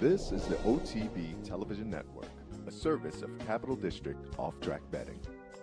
This is the OTB Television Network, a service of Capital District Off-Track Betting.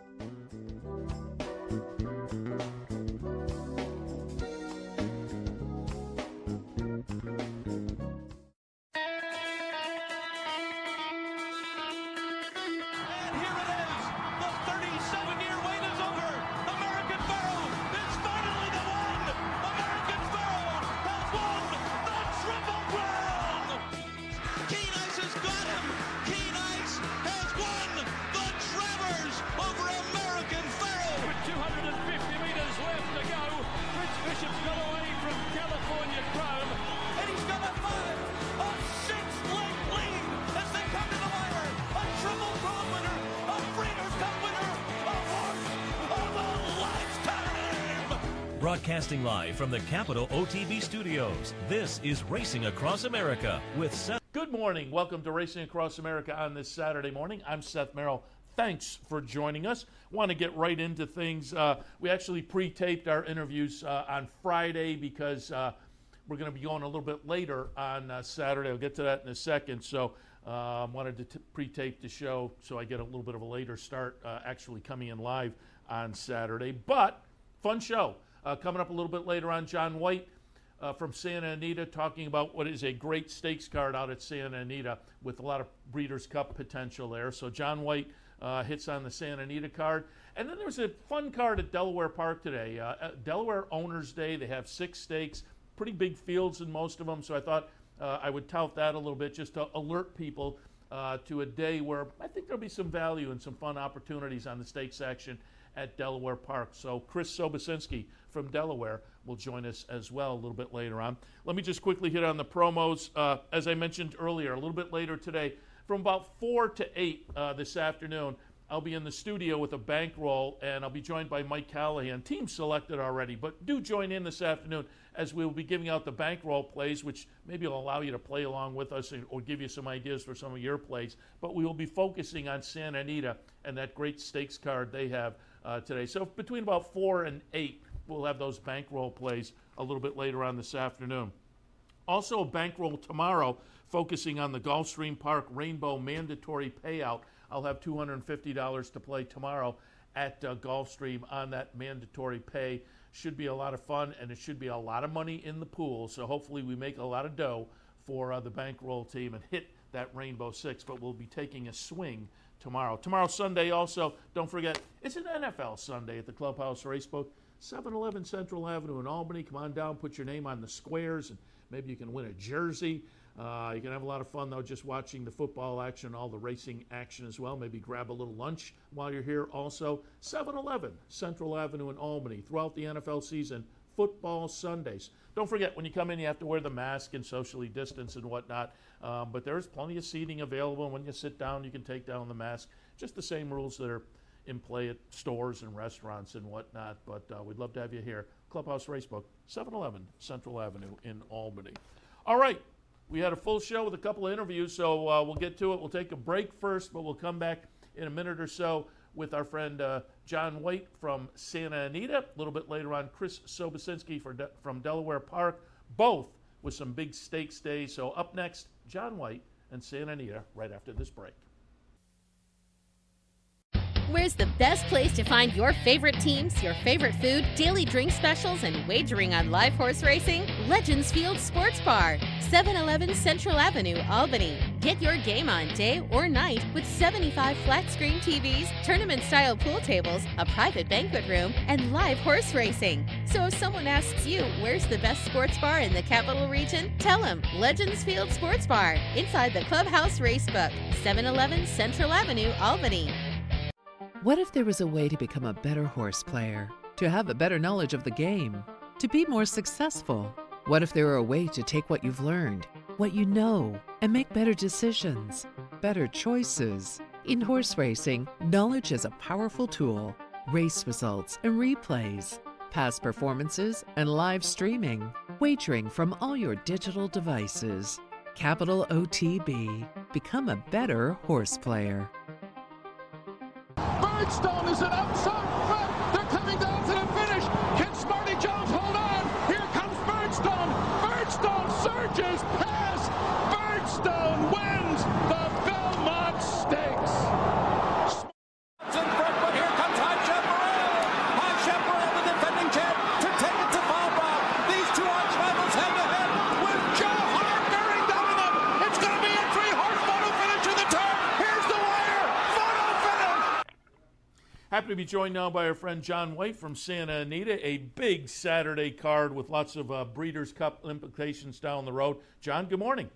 Broadcasting live from the Capital OTB studios, this is Racing Across America with Seth. Good morning. Welcome to Racing Across America on this Saturday morning. I'm Seth Merrill. Thanks for joining us. Want to get right into things. We actually pre-taped our interviews on Friday because we're going to be going a little bit later on Saturday. I'll get to that in a second. So wanted to pre-tape the show so I get a little bit of a later start actually coming in live on Saturday. But fun show. Coming up a little bit later on, John White from Santa Anita talking about what is a great stakes card out at Santa Anita with a lot of Breeders' Cup potential there. So John White hits on the Santa Anita card. And then there's a fun card at Delaware Park today. Delaware Owners Day. They have 6 stakes, pretty big fields in most of them. So I thought I would tout that a little bit just to alert people to a day where I think there'll be some value and some fun opportunities on the stakes action at Delaware Park. So Chris Sobocinski from Delaware will join us as well a little bit later on. Let me just quickly hit on the promos. As I mentioned earlier, a little bit later today, from about 4 to 8 this afternoon, I'll be in the studio with a bankroll, and I'll be joined by Mike Callahan. Team selected already, but do join in this afternoon as we will be giving out the bankroll plays, which maybe will allow you to play along with us or give you some ideas for some of your plays. But we will be focusing on Santa Anita and that great stakes card they have today. So between about 4 and 8, we'll have those bankroll plays a little bit later on this afternoon. Also a bankroll tomorrow focusing on the Gulfstream Park Rainbow Mandatory Payout. I'll have $250 to play tomorrow at Gulfstream on that mandatory pay. Should be a lot of fun, and it should be a lot of money in the pool. So hopefully we make a lot of dough for the bankroll team and hit that Rainbow Six. But we'll be taking a swing tomorrow. Tomorrow, Sunday, also, don't forget, it's an NFL Sunday at the Clubhouse Racebook, 711 Central Avenue in Albany. Come on down, put your name on the squares, and maybe you can win a jersey. You can have a lot of fun, though, just watching the football action, all the racing action as well. Maybe grab a little lunch while you're here. Also, 711 Central Avenue in Albany. Throughout the NFL season, football Sundays. Don't forget, when you come in, you have to wear the mask and socially distance and whatnot. But there's plenty of seating available. When you sit down, you can take down the mask. Just the same rules that are in play at stores and restaurants and whatnot. But we'd love to have you here. Clubhouse Racebook, 711 Central Avenue in Albany. All right. We had a full show with a couple of interviews, so we'll get to it. We'll take a break first, but we'll come back in a minute or so with our friend John White from Santa Anita. A little bit later on, Chris Sobocinski from Delaware Park, both with some big stakes days. So up next, John White and Santa Anita right after this break. Where's the best place to find your favorite teams, your favorite food, daily drink specials, and wagering on live horse racing? Legends Field Sports Bar, 711 Central Avenue, Albany. Get your game on day or night with 75 flat-screen TVs, tournament-style pool tables, a private banquet room, and live horse racing. So if someone asks you, where's the best sports bar in the capital region? Tell them Legends Field Sports Bar, inside the Clubhouse Racebook, 711 Central Avenue, Albany. What if there was a way to become a better horse player, to have a better knowledge of the game, to be more successful? What if there were a way to take what you've learned, what you know, and make better decisions, better choices? In horse racing, knowledge is a powerful tool. Race results and replays, past performances and live streaming, wagering from all your digital devices. Capital OTB. Become a better horse player. Birdstone is an outside front. They're coming down to the finish. Can Smarty Jones hold on? Here comes Birdstone. Birdstone surges past. Birdstone Happy to be joined now by our friend John White from Santa Anita, a big Saturday card with lots of Breeders' Cup implications down the road. John, good morning.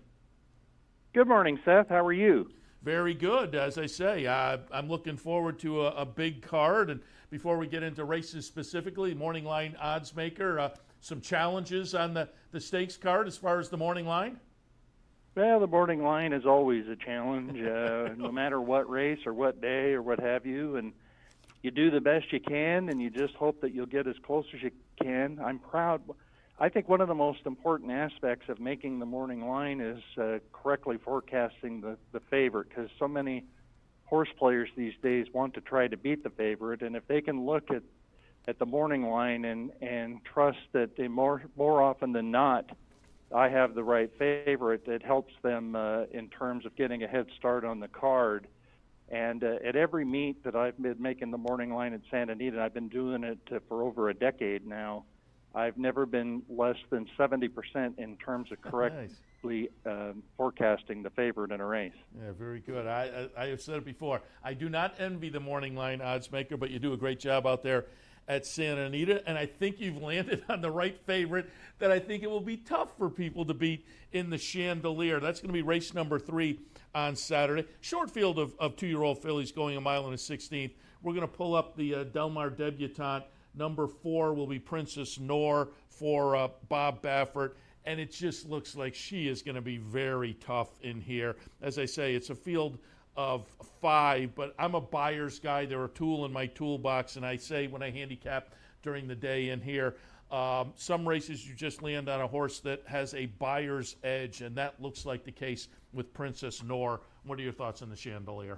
Good morning, Seth. How are you? Very good. As I say, I'm looking forward to a big card. And before we get into races specifically, morning line odds maker, some challenges on the stakes card as far as the morning line? Well, the morning line is always a challenge, no matter what race or what day or what have you. And you do the best you can, and you just hope that you'll get as close as you can. I'm proud. I think one of the most important aspects of making the morning line is correctly forecasting the favorite, because so many horse players these days want to try to beat the favorite, and if they can look at the morning line and trust that they more often than not I have the right favorite, it helps them in terms of getting a head start on the card. And at every meet that I've been making the morning line at Santa Anita, and I've been doing it for over a decade now, I've never been less than 70% in terms of correctly forecasting the favorite in a race. Yeah, very good. I have said it before. I do not envy the morning line odds maker, but you do a great job out there at Santa Anita, and I think you've landed on the right favorite that I think it will be tough for people to beat in the Chandelier. That's going to be race number 3 on Saturday. Short field of 2-year-old fillies going a mile and a 16th. We're going to pull up the Del Mar Debutante. Number 4 will be Princess Noor for Bob Baffert, and it just looks like she is going to be very tough in here. As I say, it's a field of 5, but I'm a buyer's guy. They're a tool in my toolbox, and I say when I handicap during the day in here, some races you just land on a horse that has a buyer's edge, and that looks like the case with Princess Noor. What are your thoughts on the Chandelier?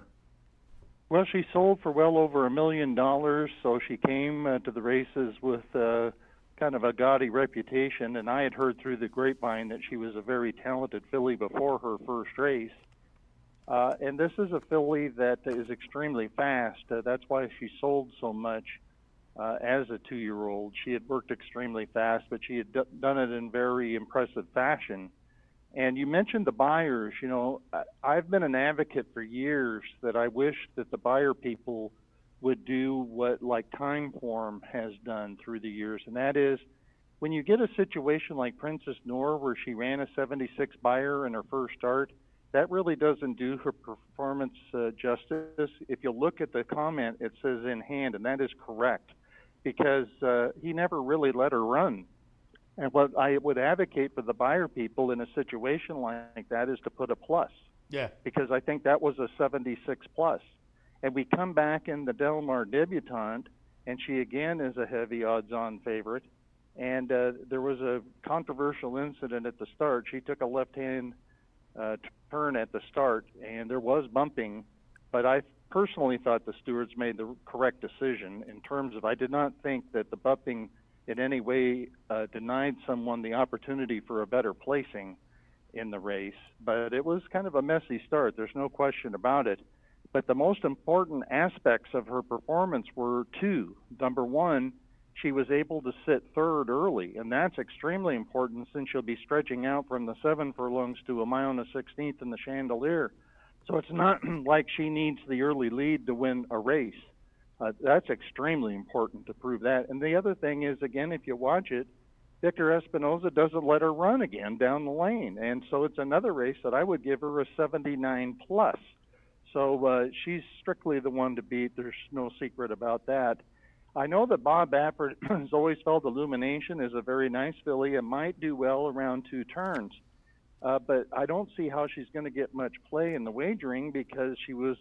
Well, she sold for well over $1 million, so she came to the races with kind of a gaudy reputation, and I had heard through the grapevine that she was a very talented filly before her first race. And this is a filly that is extremely fast. That's why she sold so much as a 2-year-old. She had worked extremely fast, but she had done it in very impressive fashion. And you mentioned the buyers. You know, I've been an advocate for years that I wish that the buyer people would do what like Timeform has done through the years, and that is when you get a situation like Princess Noor where she ran a 76 buyer in her first start, that really doesn't do her performance justice. If you look at the comment, it says in hand, and that is correct, because he never really let her run. And what I would advocate for the buyer people in a situation like that is to put a plus. Yeah. Because I think that was a 76 plus. And we come back in the Del Mar Debutante, and she again is a heavy odds-on favorite. And there was a controversial incident at the start. She took a left-hand turn at the start, and there was bumping. But I personally thought the stewards made the correct decision in terms of I did not think that the bumping in any way denied someone the opportunity for a better placing in the race. But it was kind of a messy start. There's no question about it. But the most important aspects of her performance were 2. Number 1, she was able to sit third early, and that's extremely important since she'll be stretching out from the 7 furlongs to a mile and a 16th in the Chandelier. So it's not like she needs the early lead to win a race. That's extremely important to prove that. And the other thing is, again, if you watch it, Victor Espinoza doesn't let her run again down the lane. And so it's another race that I would give her a 79 plus. So she's strictly the one to beat. There's no secret about that. I know that Bob Baffert has always felt Illumination is a very nice filly and might do well around 2 turns. But I don't see how she's going to get much play in the wagering because she was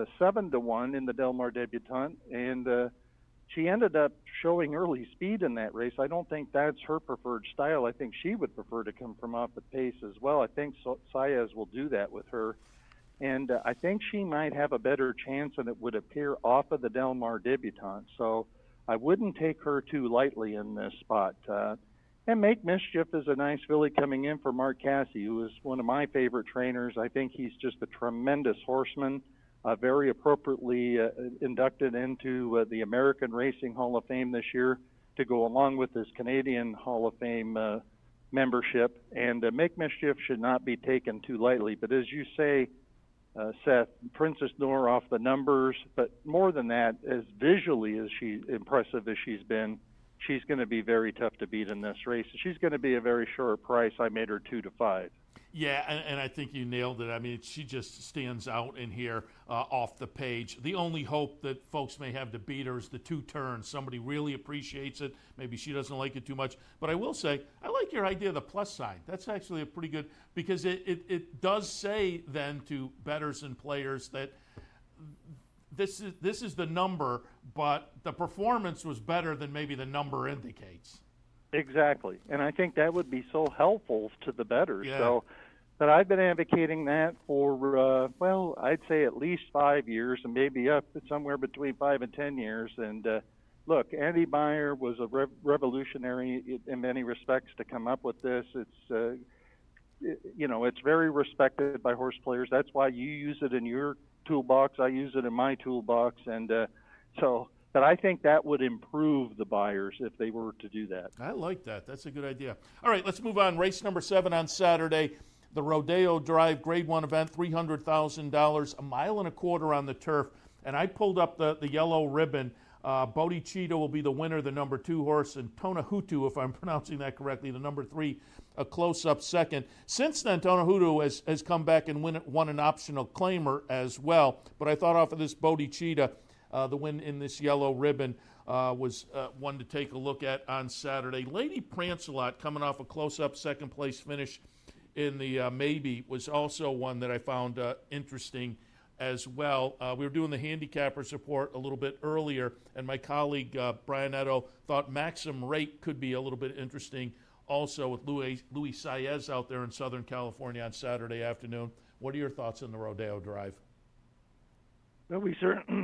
7-1 in the Del Mar Debutante, and she ended up showing early speed in that race. I don't think that's her preferred style. I think she would prefer to come from off the pace as well. I think Saez will do that with her. And I think she might have a better chance than it would appear off of the Del Mar Debutante. So I wouldn't take her too lightly in this spot. And Make Mischief is a nice filly coming in for Mark Casse, who is one of my favorite trainers. I think he's just a tremendous horseman, very appropriately inducted into the American Racing Hall of Fame this year to go along with his Canadian Hall of Fame membership. And Make Mischief should not be taken too lightly. But as you say, Seth, Princess Noor off the numbers, but more than that, as visually as impressive as she's been, she's going to be very tough to beat in this race. She's going to be a very short price. I made her 2-5. Yeah, and I think you nailed it. I mean, she just stands out in here off the page. The only hope that folks may have to beat her is the 2 turns. Somebody really appreciates it. Maybe she doesn't like it too much. But I will say, I like your idea of the plus sign. That's actually a pretty good, because it does say then to bettors and players that this is the number, but the performance was better than maybe the number indicates. Exactly, and I think that would be so helpful to the bettors. Yeah. So, but I've been advocating that for, I'd say at least 5 years, and maybe up somewhere between 5 and 10 years. And look, Andy Meyer was a revolutionary in many respects to come up with this. It's, it's very respected by horse players. That's why you use it in your toolbox. I use it in my toolbox, and But I think that would improve the buyers if they were to do that. I like that. That's a good idea. All right, let's move on. Race number 7 on Saturday, the Rodeo Drive Grade 1 event, $300,000, 1.25 miles on the turf. And I pulled up the yellow ribbon. Bodhicitta will be the winner, the number 2 horse, and Tonahutu, if I'm pronouncing that correctly, the number 3, a close-up second. Since then, Tonahutu has come back and won an optional claimer as well. But I thought off of this Bodhicitta, the win in this yellow ribbon was one to take a look at on Saturday. Lady Prancelot, coming off a close-up second-place finish in the Maybe, was also one that I found interesting as well. We were doing the handicappers report a little bit earlier, and my colleague Brian Edo thought Maxim Rate could be a little bit interesting also with Luis Saez out there in Southern California on Saturday afternoon. What are your thoughts on the Rodeo Drive? Well, we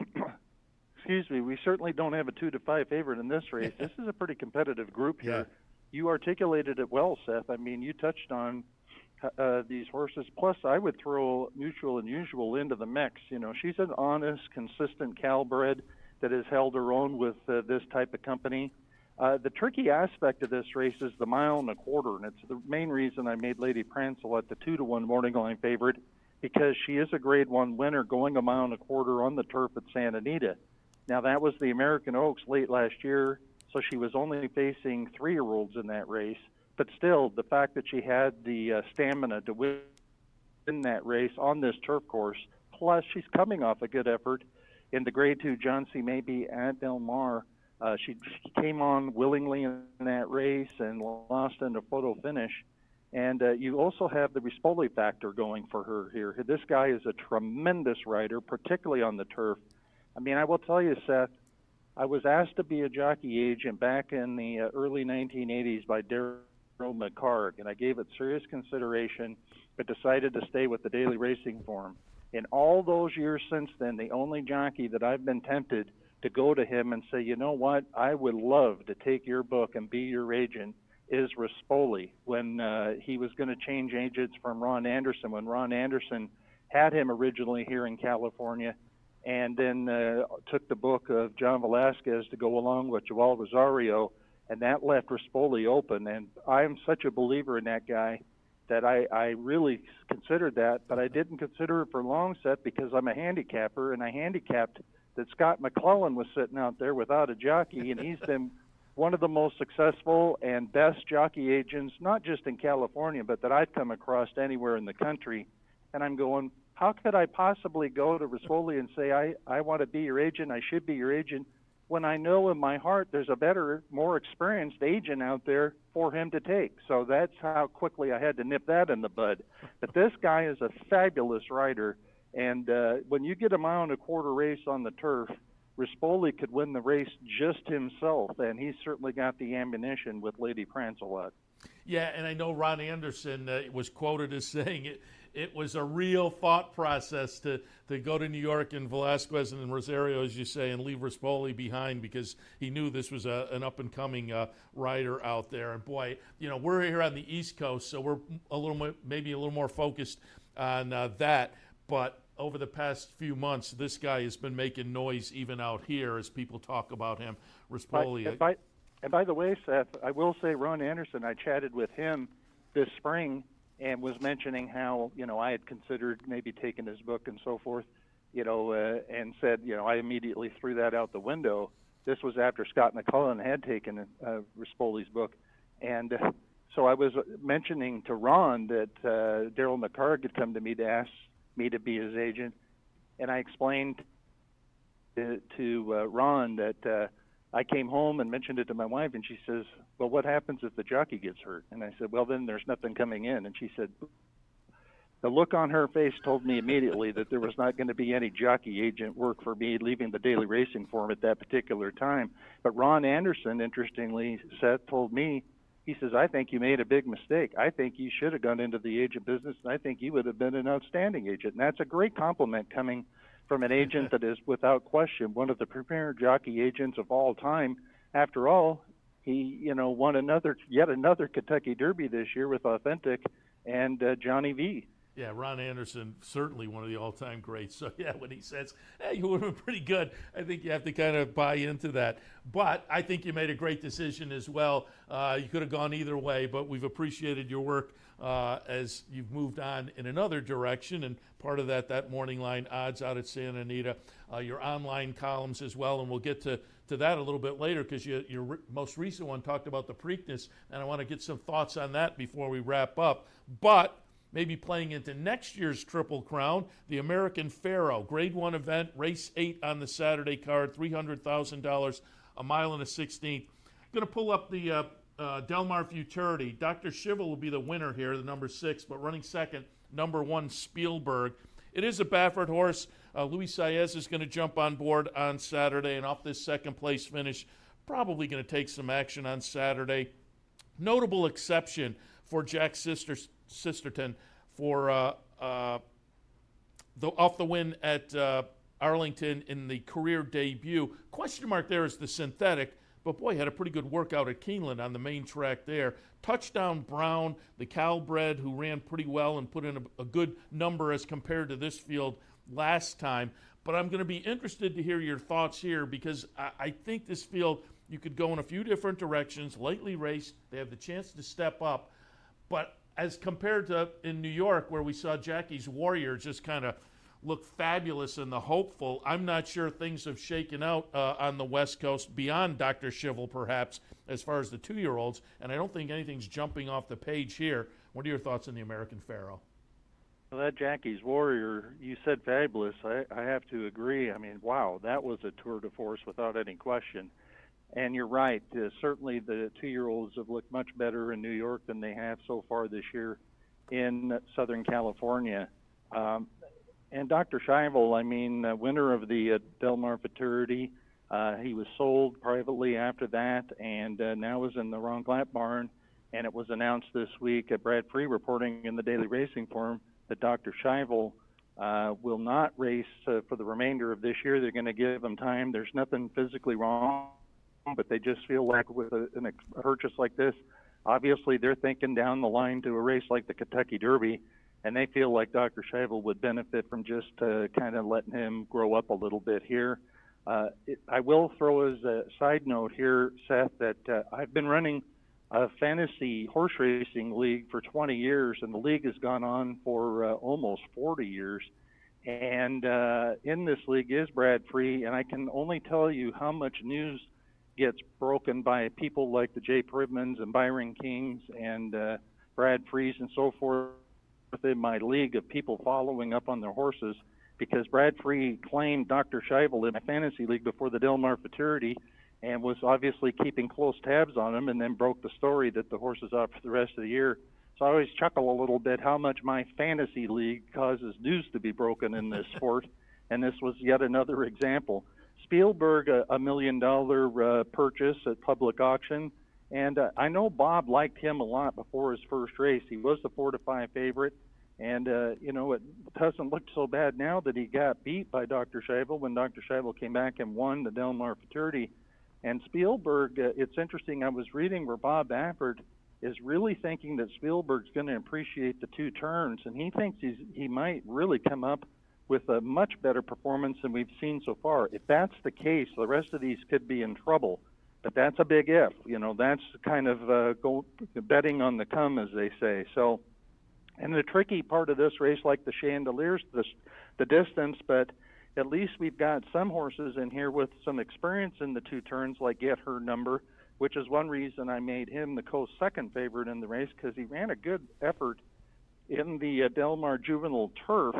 certainly don't have a 2-5 favorite in this race. This is a pretty competitive group here. Yeah. You articulated it well, Seth. I mean, you touched on these horses. Plus, I would throw Mutual and Usual into the mix. You know, she's an honest, consistent Calbred that has held her own with this type of company. The tricky aspect of this race is the 1.25 miles, and it's the main reason I made Lady Prancelot the 2-1 morning line favorite, because she is a Grade 1 winner going 1.25 miles on the turf at Santa Anita. Now, that was the American Oaks late last year, so she was only facing 3-year-olds in that race. But still, the fact that she had the stamina to win that race on this turf course, plus she's coming off a good effort in the Grade 2 John C. Maybe at Del Mar. She came on willingly in that race and lost in the photo finish. And you also have the Rispoli factor going for her here. This guy is a tremendous rider, particularly on the turf. I mean, I will tell you, Seth, I was asked to be a jockey agent back in the early 1980s by Darryl McHarg, and I gave it serious consideration, but decided to stay with the Daily Racing Form. In all those years since then, the only jockey that I've been tempted to go to him and say, you know what, I would love to take your book and be your agent, is Rispoli. When he was going to change agents from Ron Anderson, when Ron Anderson had him originally here in California, and then took the book of John Velasquez to go along with Joel Rosario, and that left Rispoli open. And I'm such a believer in that guy that I really considered that, but I didn't consider it for long, Seth, because I'm a handicapper, and I handicapped that Scott McClellan was sitting out there without a jockey, and he's been one of the most successful and best jockey agents, not just in California, but that I've come across anywhere in the country. And I'm going, how could I possibly go to Rispoli and say, I want to be your agent, I should be your agent, when I know in my heart there's a better, more experienced agent out there for him to take? So that's how quickly I had to nip that in the bud. But this guy is a fabulous rider, and when you get a 1.25 mile race on the turf, Rispoli could win the race just himself, and he's certainly got the ammunition with Lady Prancelot. Yeah, and I know Ron Anderson was quoted as saying it was a real thought process to go to New York and Velasquez and Rosario, as you say, and leave Rispoli behind, because he knew this was an up-and-coming rider out there. And, boy, you know, we're here on the East Coast, so we're maybe a little more focused on that. But over the past few months, this guy has been making noise even out here as people talk about him. Rispoli. And by the way, Seth, I will say Ron Anderson, I chatted with him this spring, and was mentioning how, I had considered maybe taking his book and so forth, and said, I immediately threw that out the window. This was after Scott McCullen had taken Rispoli's book. And so I was mentioning to Ron that Daryl McHargue had come to me to ask me to be his agent. And I explained to Ron that I came home and mentioned it to my wife, and she says, well, what happens if the jockey gets hurt? And I said, well, then there's nothing coming in. And she said, the look on her face told me immediately that there was not going to be any jockey agent work for me leaving the Daily Racing Form at that particular time. But Ron Anderson, interestingly, Seth, told me, he says, I think you made a big mistake. I think you should have gone into the agent business, and I think you would have been an outstanding agent. And that's a great compliment coming from an agent that is, without question, one of the premier jockey agents of all time. After all, he, won yet another Kentucky Derby this year with Authentic and Johnny V. Yeah, Ron Anderson, certainly one of the all-time greats. So, yeah, when he says, hey, you would have been pretty good, I think you have to kind of buy into that. But I think you made a great decision as well. You could have gone either way, but we've appreciated your work as you've moved on in another direction. And part of that morning line odds out at Santa Anita, your online columns as well. And we'll get to that a little bit later because your most recent one talked about the Preakness, and I want to get some thoughts on that before we wrap up. But maybe playing into next year's Triple Crown, the American Pharoah, Grade 1 event, race 8 on the Saturday card, $300,000, a mile and a 16th. Going to pull up the Del Mar Futurity. Dr. Schivel will be the winner here, the number 6, but running second, number 1, Spielberg. It is a Baffert horse. Luis Saez is going to jump on board on Saturday, and off this second-place finish, probably going to take some action on Saturday. Notable exception for Jack Sisterton for off the win at Arlington in the career debut. Question mark there is the synthetic, but boy, had a pretty good workout at Keeneland on the main track there. Touchdown Brown, the Calbred, who ran pretty well and put in a good number as compared to this field last time. But I'm going to be interested to hear your thoughts here because I think this field, you could go in a few different directions, lightly raced. They have the chance to step up. But as compared to in New York where we saw Jackie's Warrior just kind of look fabulous in the hopeful, I'm not sure things have shaken out on the West Coast beyond Dr. Schivel perhaps as far as the 2-year-olds, and I don't think anything's jumping off the page here. What are your thoughts on the American Pharoah? Well, that Jackie's Warrior, you said fabulous. I have to agree. I mean, wow, that was a tour de force without any question. And you're right. Certainly the 2-year-olds have looked much better in New York than they have so far this year in Southern California. And Dr. Schivel, winner of the Del Mar Futurity, he was sold privately after that and now is in the Ron Glatt barn. And it was announced this week at Brad Free reporting in the Daily Racing Form that Dr. Schivel will not race for the remainder of this year. They're going to give him time. There's nothing physically wrong, but they just feel like with a purchase like this, obviously they're thinking down the line to a race like the Kentucky Derby, and they feel like Dr. Schivel would benefit from just kind of letting him grow up a little bit here. I will throw as a side note here, Seth, that I've been running a fantasy horse racing league for 20 years, and the league has gone on for almost 40 years. And in this league is Brad Free, and I can only tell you how much news gets broken by people like the Jay Privmans and Byron Kings and Brad Frees and so forth in my league of people following up on their horses, because Brad Free claimed Dr. Schivel in my fantasy league before the Del Mar Futurity and was obviously keeping close tabs on him, and then broke the story that the horse is out for the rest of the year. So I always chuckle a little bit how much my fantasy league causes news to be broken in this sport, and this was yet another example. Spielberg, a $1 million purchase at public auction, and I know Bob liked him a lot before his first race. He was the 4-5 favorite, and it doesn't look so bad now that he got beat by Dr. Schivel when Dr. Schivel came back and won the Del Mar Futurity. And Spielberg, it's interesting, I was reading where Bob Baffert is really thinking that Spielberg's going to appreciate the 2 turns, and he thinks he might really come up with a much better performance than we've seen so far. If that's the case, the rest of these could be in trouble. But that's a big if. That's kind of betting on the come, as they say. So And the tricky part of this race, like the Chandelier's, the distance, but at least we've got some horses in here with some experience in the 2 turns, like Get Her Number, which is one reason I made him the co-second favorite in the race, because he ran a good effort in the Del Mar Juvenile Turf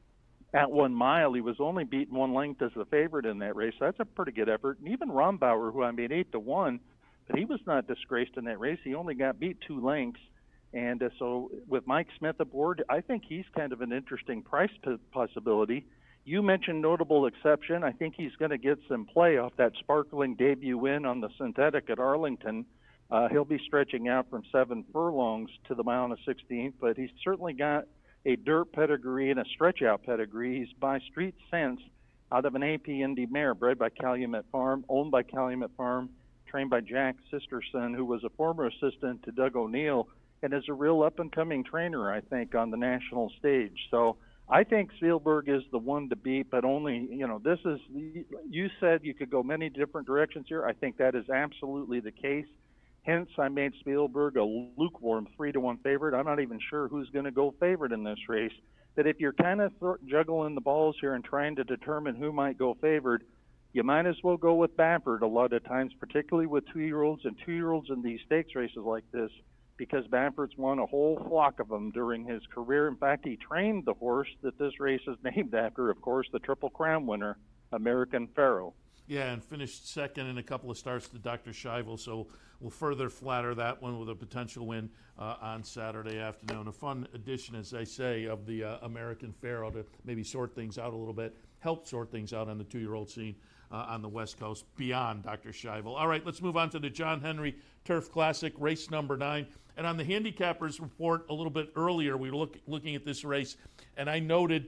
at 1 mile. He was only beaten 1 length as the favorite in that race. So that's a pretty good effort. And even Rombauer, who I made 8-1, but he was not disgraced in that race. He only got beat 2 lengths. And so with Mike Smith aboard, I think he's kind of an interesting price possibility. You mentioned notable exception. I think he's going to get some play off that sparkling debut win on the synthetic at Arlington. He'll be stretching out from 7 furlongs to the mile and a 16th, but he's certainly got a dirt pedigree and a stretch-out pedigree. He's by Street Sense out of an AP Indy mare bred by Calumet Farm, owned by Calumet Farm, trained by Jack Sisterson, who was a former assistant to Doug O'Neill, and is a real up-and-coming trainer, I think, on the national stage. So I think Spielberg is the one to beat, but only, this is, you said you could go many different directions here. I think that is absolutely the case. Hence, I made Spielberg a lukewarm 3-1 favorite. I'm not even sure who's going to go favorite in this race. That if you're kind of juggling the balls here and trying to determine who might go favored, you might as well go with Baffert a lot of times, particularly with 2-year-olds and 2-year-olds in these stakes races like this, because Baffert's won a whole flock of them during his career. In fact, he trained the horse that this race is named after, of course, the Triple Crown winner, American Pharoah. Yeah, and finished second in a couple of starts to Dr. Scheibel, so we'll further flatter that one with a potential win on Saturday afternoon. A fun addition, as I say, of the American Pharoah to maybe sort things out a little bit, help sort things out on the 2-year-old scene on the West Coast beyond Dr. Scheibel. All right, let's move on to the John Henry Turf Classic, race number 9. And on the handicappers report a little bit earlier, we were looking at this race, and I noted,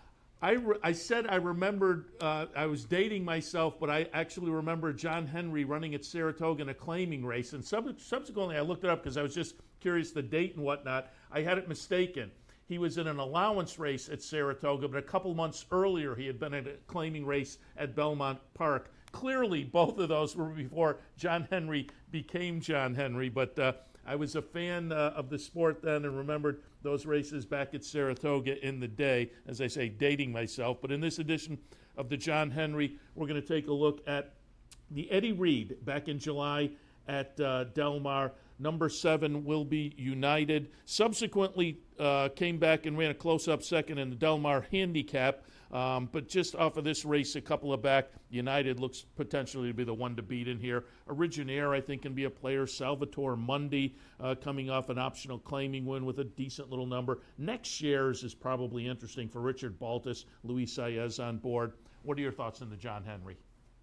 I said I remembered, I was dating myself, but I actually remember John Henry running at Saratoga in a claiming race. And subsequently, I looked it up because I was just curious the date and whatnot. I had it mistaken. He was in an allowance race at Saratoga, but a couple months earlier, he had been at a claiming race at Belmont Park. Clearly, both of those were before John Henry became John Henry, but I was a fan of the sport then and remembered those races back at Saratoga in the day, as I say, dating myself. But in this edition of the John Henry, we're going to take a look at the Eddie Reed back in July at Del Mar. Number 7 Will Be United. Subsequently came back and ran a close-up second in the Del Mar Handicap. But just off of this race, a couple of back, United looks potentially to be the one to beat in here. Originaire, I think, can be a player. Salvatore Mundi coming off an optional claiming win with a decent little number. Next Shares is probably interesting for Richard Baltus, Luis Saez on board. What are your thoughts on the John Henry?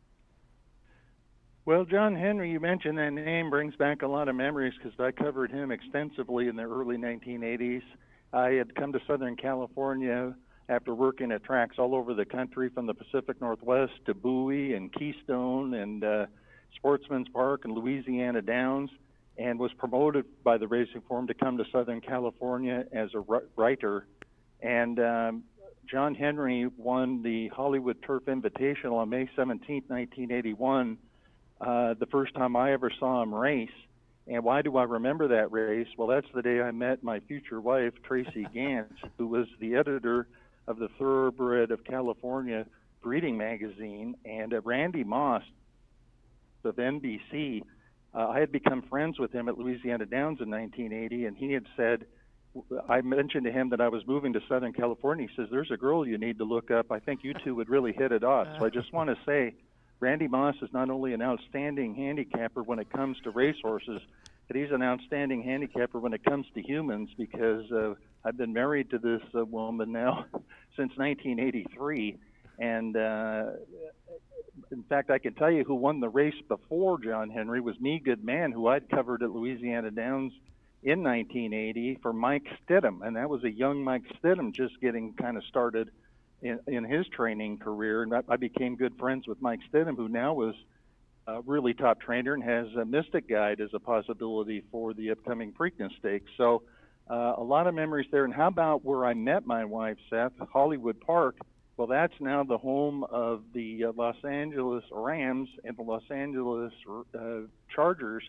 Well, John Henry, you mentioned that name, brings back a lot of memories because I covered him extensively in the early 1980s. I had come to Southern California after working at tracks all over the country, from the Pacific Northwest to Bowie and Keystone and Sportsman's Park and Louisiana Downs, and was promoted by the Racing Forum to come to Southern California as a writer. And John Henry won the Hollywood Turf Invitational on May 17, 1981, the first time I ever saw him race. And why do I remember that race? Well, that's the day I met my future wife, Tracy Gantz, who was the editor of the Thoroughbred of California breeding magazine. And Randy Moss of NBC, I had become friends with him at Louisiana Downs in 1980, and he had said, I mentioned to him that I was moving to Southern California. He says, there's a girl you need to look up. I think you two would really hit it off. So I just want to say, Randy Moss is not only an outstanding handicapper when it comes to racehorses, but he's an outstanding handicapper when it comes to humans, because I've been married to this woman now since 1983. And in fact, I can tell you who won the race before John Henry was Me Good Man, who I'd covered at Louisiana Downs in 1980 for Mike Stidham. And that was a young Mike Stidham just getting kind of started in his training career. And I became good friends with Mike Stidham, who now is a really top trainer and has a Mystic Guide as a possibility for the upcoming Preakness Stakes. So a lot of memories there. And how about where I met my wife, Seth, Hollywood Park? Well, that's now the home of the Los Angeles Rams and the Los Angeles Chargers.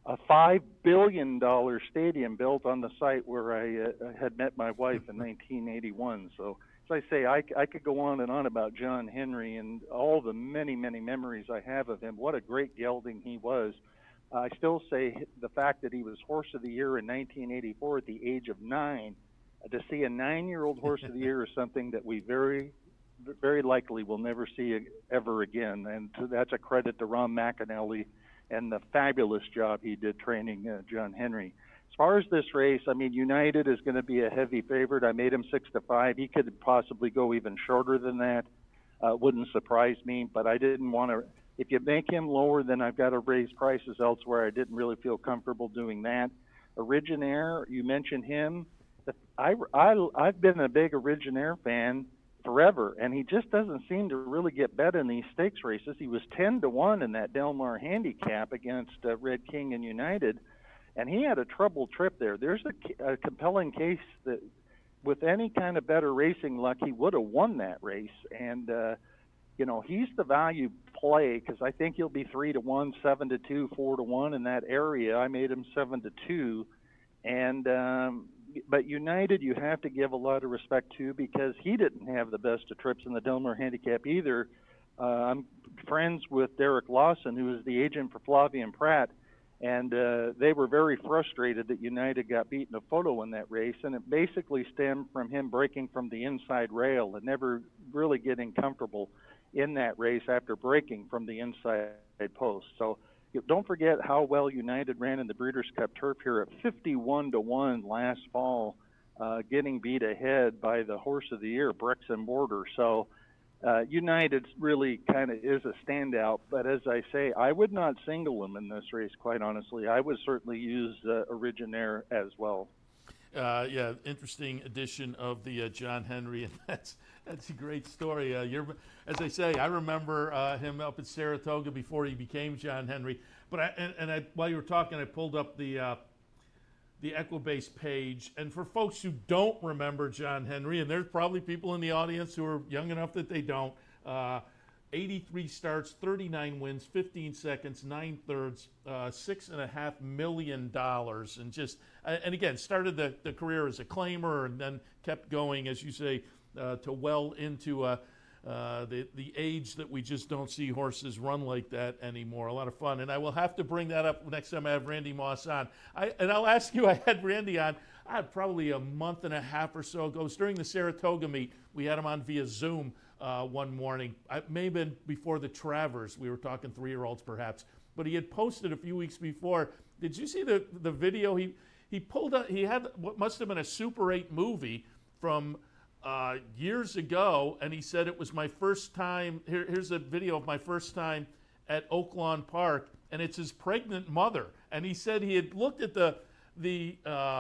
a $5 billion stadium built on the site where I had met my wife in 1981. So, as I say, I could go on and on about John Henry and all the many, many memories I have of him. What a great gelding he was. I still say the fact that he was Horse of the Year in 1984 at the age of 9, to see a 9-year-old Horse of the Year is something that we very, very likely will never see ever again. And so that's a credit to Ron McAnally and the fabulous job he did training John Henry. As far as this race, I mean, United is going to be a heavy favorite. I made him 6-5. He could possibly go even shorter than that. Wouldn't surprise me, but I didn't want to. If you make him lower, then I've got to raise prices elsewhere. I didn't really feel comfortable doing that. Originaire, you mentioned him. I've been a big Originaire fan forever, and he just doesn't seem to really get bet in these stakes races. He was 10-1 in that Del Mar handicap against Red King and United, and he had a troubled trip there. There's a compelling case that with any kind of better racing luck, he would have won that race. And, he's the value play because I think he'll be 3-1, 7-2, 4-1 in that area. I made him 7-2. And, but United, you have to give a lot of respect to because he didn't have the best of trips in the Del Mar handicap either. I'm friends with Derek Lawson, who is the agent for Flavien Prat, and they were very frustrated that United got beaten a photo in that race, and it basically stemmed from him breaking from the inside rail and never really getting comfortable in that race after breaking from the inside post. So don't forget how well United ran in the Breeders' Cup Turf here at 51-1 last fall, getting beat ahead by the Horse of the Year, Bricks and Mortar. So United really kind of is a standout, but as I say, I would not single him in this race, quite honestly. I would certainly use Originaire as well. Interesting addition of the John Henry, and that's a great story. As I say, I remember him up at Saratoga before he became John Henry. But while you were talking, I pulled up the Equibase page, and for folks who don't remember John Henry, and there's probably people in the audience who are young enough that they don't, 83 starts, 39 wins, 15 seconds, 9 thirds, $6.5 million, and again started the career as a claimer and then kept going, as you say, to well into the age that we just don't see horses run like that anymore. A lot of fun, and I will have to bring that up next time I have Randy Moss on. I'll ask you. I had Randy on probably a month and a half or so ago. It was during the Saratoga meet. We had him on via Zoom one morning. It may have been before the Travers. We were talking 3-year-olds perhaps, but he had posted a few weeks before. Did you see the video? He pulled up. He had what must have been a Super 8 movie from years ago, and he said it was my first time. Here's a video of my first time at Oaklawn Park, and it's his pregnant mother. And he said he had looked at the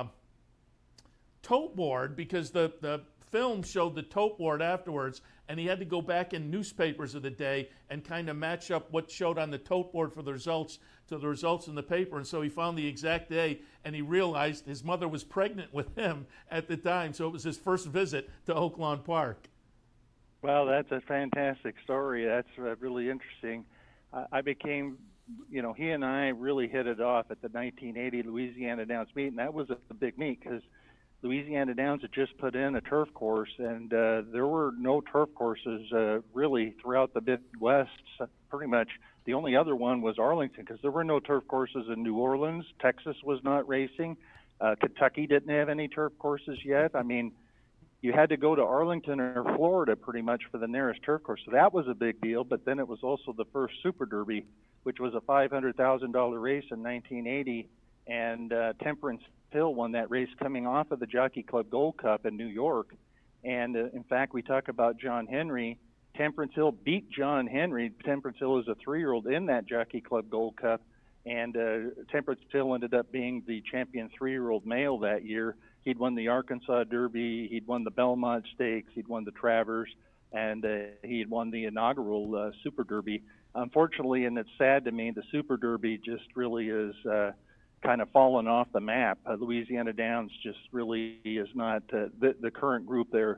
tote board because the film showed the tote board afterwards, and he had to go back in newspapers of the day and kind of match up what showed on the tote board for the results to the results in the paper. And so he found the exact day, and he realized his mother was pregnant with him at the time. So it was his first visit to Oaklawn Park. Well, that's a fantastic story. That's really interesting. I became, he and I really hit it off at the 1980 Louisiana Downs meet, and that was a big meet because Louisiana Downs had just put in a turf course, and there were no turf courses really throughout the Midwest. Pretty much the only other one was Arlington because there were no turf courses in New Orleans. Texas was not racing. Kentucky didn't have any turf courses yet. I mean, you had to go to Arlington or Florida pretty much for the nearest turf course. So that was a big deal, but then it was also the first Super Derby, which was a $500,000 race in 1980, and Temperance Hill won that race coming off of the Jockey Club Gold Cup in New York. And in fact, we talk about John Henry. Temperance Hill beat John Henry. Temperance Hill is a 3-year-old in that Jockey Club Gold Cup, and Temperance Hill ended up being the champion 3-year-old male that year. He'd won the Arkansas Derby, he'd won the Belmont Stakes, he'd won the Travers, and he had won the inaugural Super Derby. Unfortunately, and it's sad to me, the Super Derby just really is kind of fallen off the map. Louisiana Downs just really is not the current group there.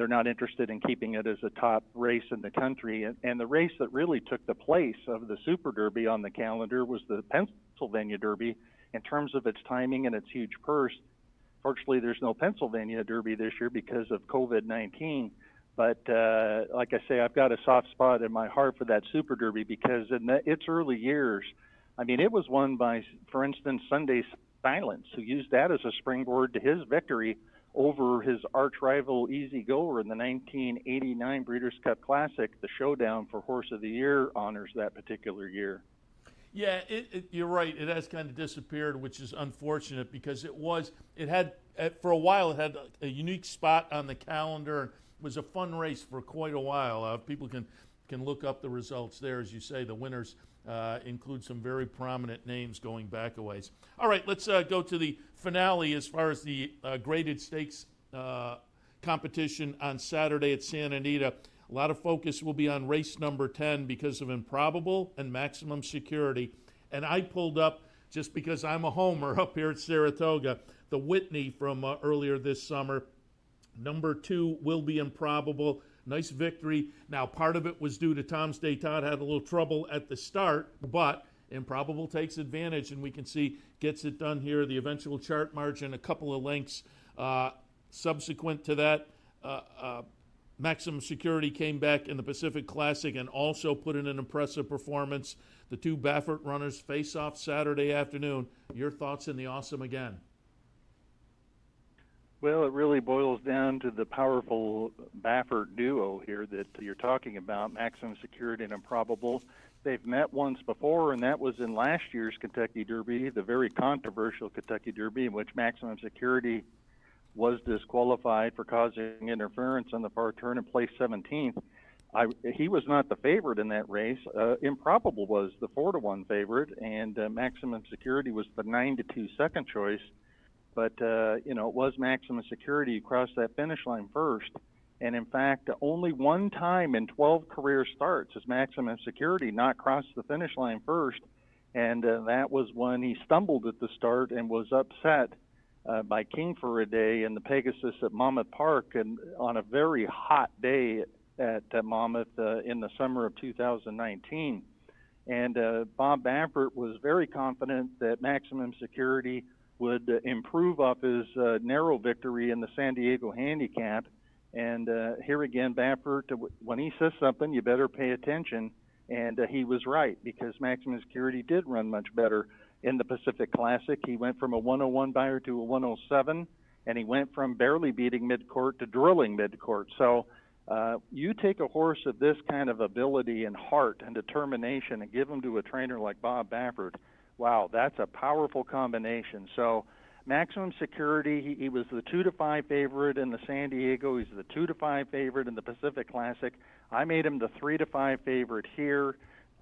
they're not interested in keeping it as a top race in the country. And the race that really took the place of the Super Derby on the calendar was the Pennsylvania Derby in terms of its timing and its huge purse. Fortunately, there's no Pennsylvania Derby this year because of COVID-19. But like I say, I've got a soft spot in my heart for that Super Derby because in its early years, I mean, it was won by, for instance, Sunday Silence, who used that as a springboard to his victory over his arch rival Easy Goer in the 1989 Breeders' Cup Classic. The showdown for Horse of the Year honors that particular year. Yeah, you're right. It has kind of disappeared, which is unfortunate because it had for a while, it had a unique spot on the calendar. It was a fun race for quite a while. People can look up the results there. As you say, the winners include some very prominent names going back a ways. All right, let's go to the finale as far as the graded stakes competition on Saturday at Santa Anita. A lot of focus will be on race number 10 because of Improbable and Maximum Security. And I pulled up, just because I'm a homer up here at Saratoga, the Whitney from earlier this summer. Number 2 will be Improbable. Nice victory. Now, part of it was due to Tom's Day Todd had a little trouble at the start, but Improbable takes advantage, and we can see gets it done here. The eventual chart margin, a couple of lengths. Subsequent to that, Maximum Security came back in the Pacific Classic and also put in an impressive performance. The two Baffert runners face off Saturday afternoon. Your thoughts in the Awesome Again? Well, it really boils down to the powerful Baffert duo here that you're talking about, Maximum Security and Improbable. They've met once before, and that was in last year's Kentucky Derby, the very controversial Kentucky Derby, in which Maximum Security was disqualified for causing interference on the far turn and placed 17th. He was not the favorite in that race. Improbable was the 4-1 favorite, and Maximum Security was the 9-2 second choice. But, it was Maximum Security who crossed that finish line first. And, in fact, only one time in 12 career starts has Maximum Security not crossed the finish line first. And that was when he stumbled at the start and was upset by King for a Day in the Pegasus at Monmouth Park, and on a very hot day at Monmouth in the summer of 2019. And Bob Baffert was very confident that Maximum Security would improve off his narrow victory in the San Diego Handicap. And here again, Baffert, when he says something, you better pay attention. And he was right, because Maximum Security did run much better in the Pacific Classic. He went from a 101 buyer to a 107, and he went from barely beating midcourt to drilling midcourt. So you take a horse of this kind of ability and heart and determination and give him to a trainer like Bob Baffert, wow, that's a powerful combination. So Maximum Security, he was the 2-5 favorite in the San Diego. He's the 2-5 favorite in the Pacific Classic. I made him the 3-5 favorite here.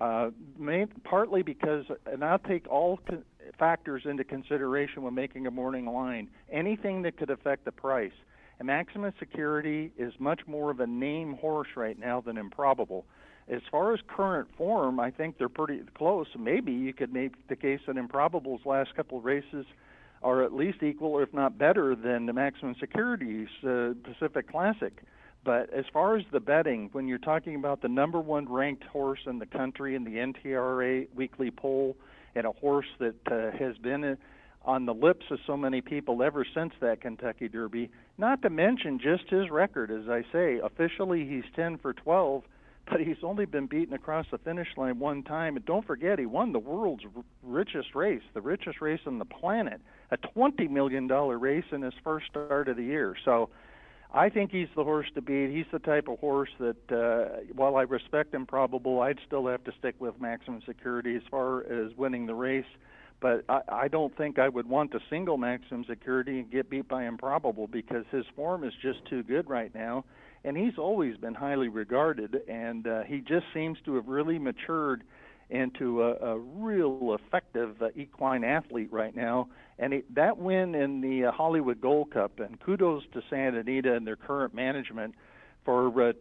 Partly because, and I'll take all factors into consideration when making a morning line, anything that could affect the price. And Maximum Security is much more of a name horse right now than Improbable. As far as current form, I think they're pretty close. Maybe you could make the case that Improbable's last couple of races are at least equal, or if not better, than the Maximum Security's Pacific Classic. But as far as the betting, when you're talking about the number one ranked horse in the country in the NTRA weekly poll, and a horse that has been on the lips of so many people ever since that Kentucky Derby, not to mention just his record, as I say, officially he's 10 for 12, but he's only been beaten across the finish line one time. And don't forget, he won the world's richest race, the richest race on the planet, a $20 million race in his first start of the year. So I think he's the horse to beat. He's the type of horse that, while I respect Improbable, I'd still have to stick with Maximum Security as far as winning the race. But I don't think I would want to single Maximum Security and get beat by Improbable, because his form is just too good right now. And he's always been highly regarded, and he just seems to have really matured into a real effective equine athlete right now. And that win in the Hollywood Gold Cup, and kudos to Santa Anita and their current management for,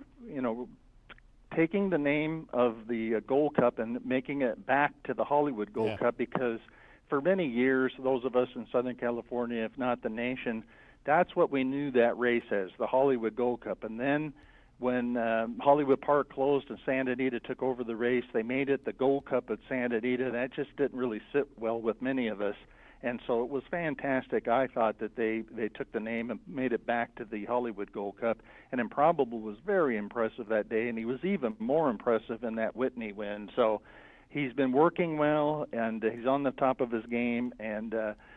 taking the name of the Gold Cup and making it back to the Hollywood Gold Cup, because for many years, those of us in Southern California, if not the nation, that's what we knew that race as, the Hollywood Gold Cup. And then when Hollywood Park closed and Santa Anita took over the race, they made it the Gold Cup at Santa Anita. That just didn't really sit well with many of us. And so it was fantastic. I thought that they took the name and made it back to the Hollywood Gold Cup. And Improbable was very impressive that day, and he was even more impressive in that Whitney win. So he's been working well, and he's on the top of his game. And,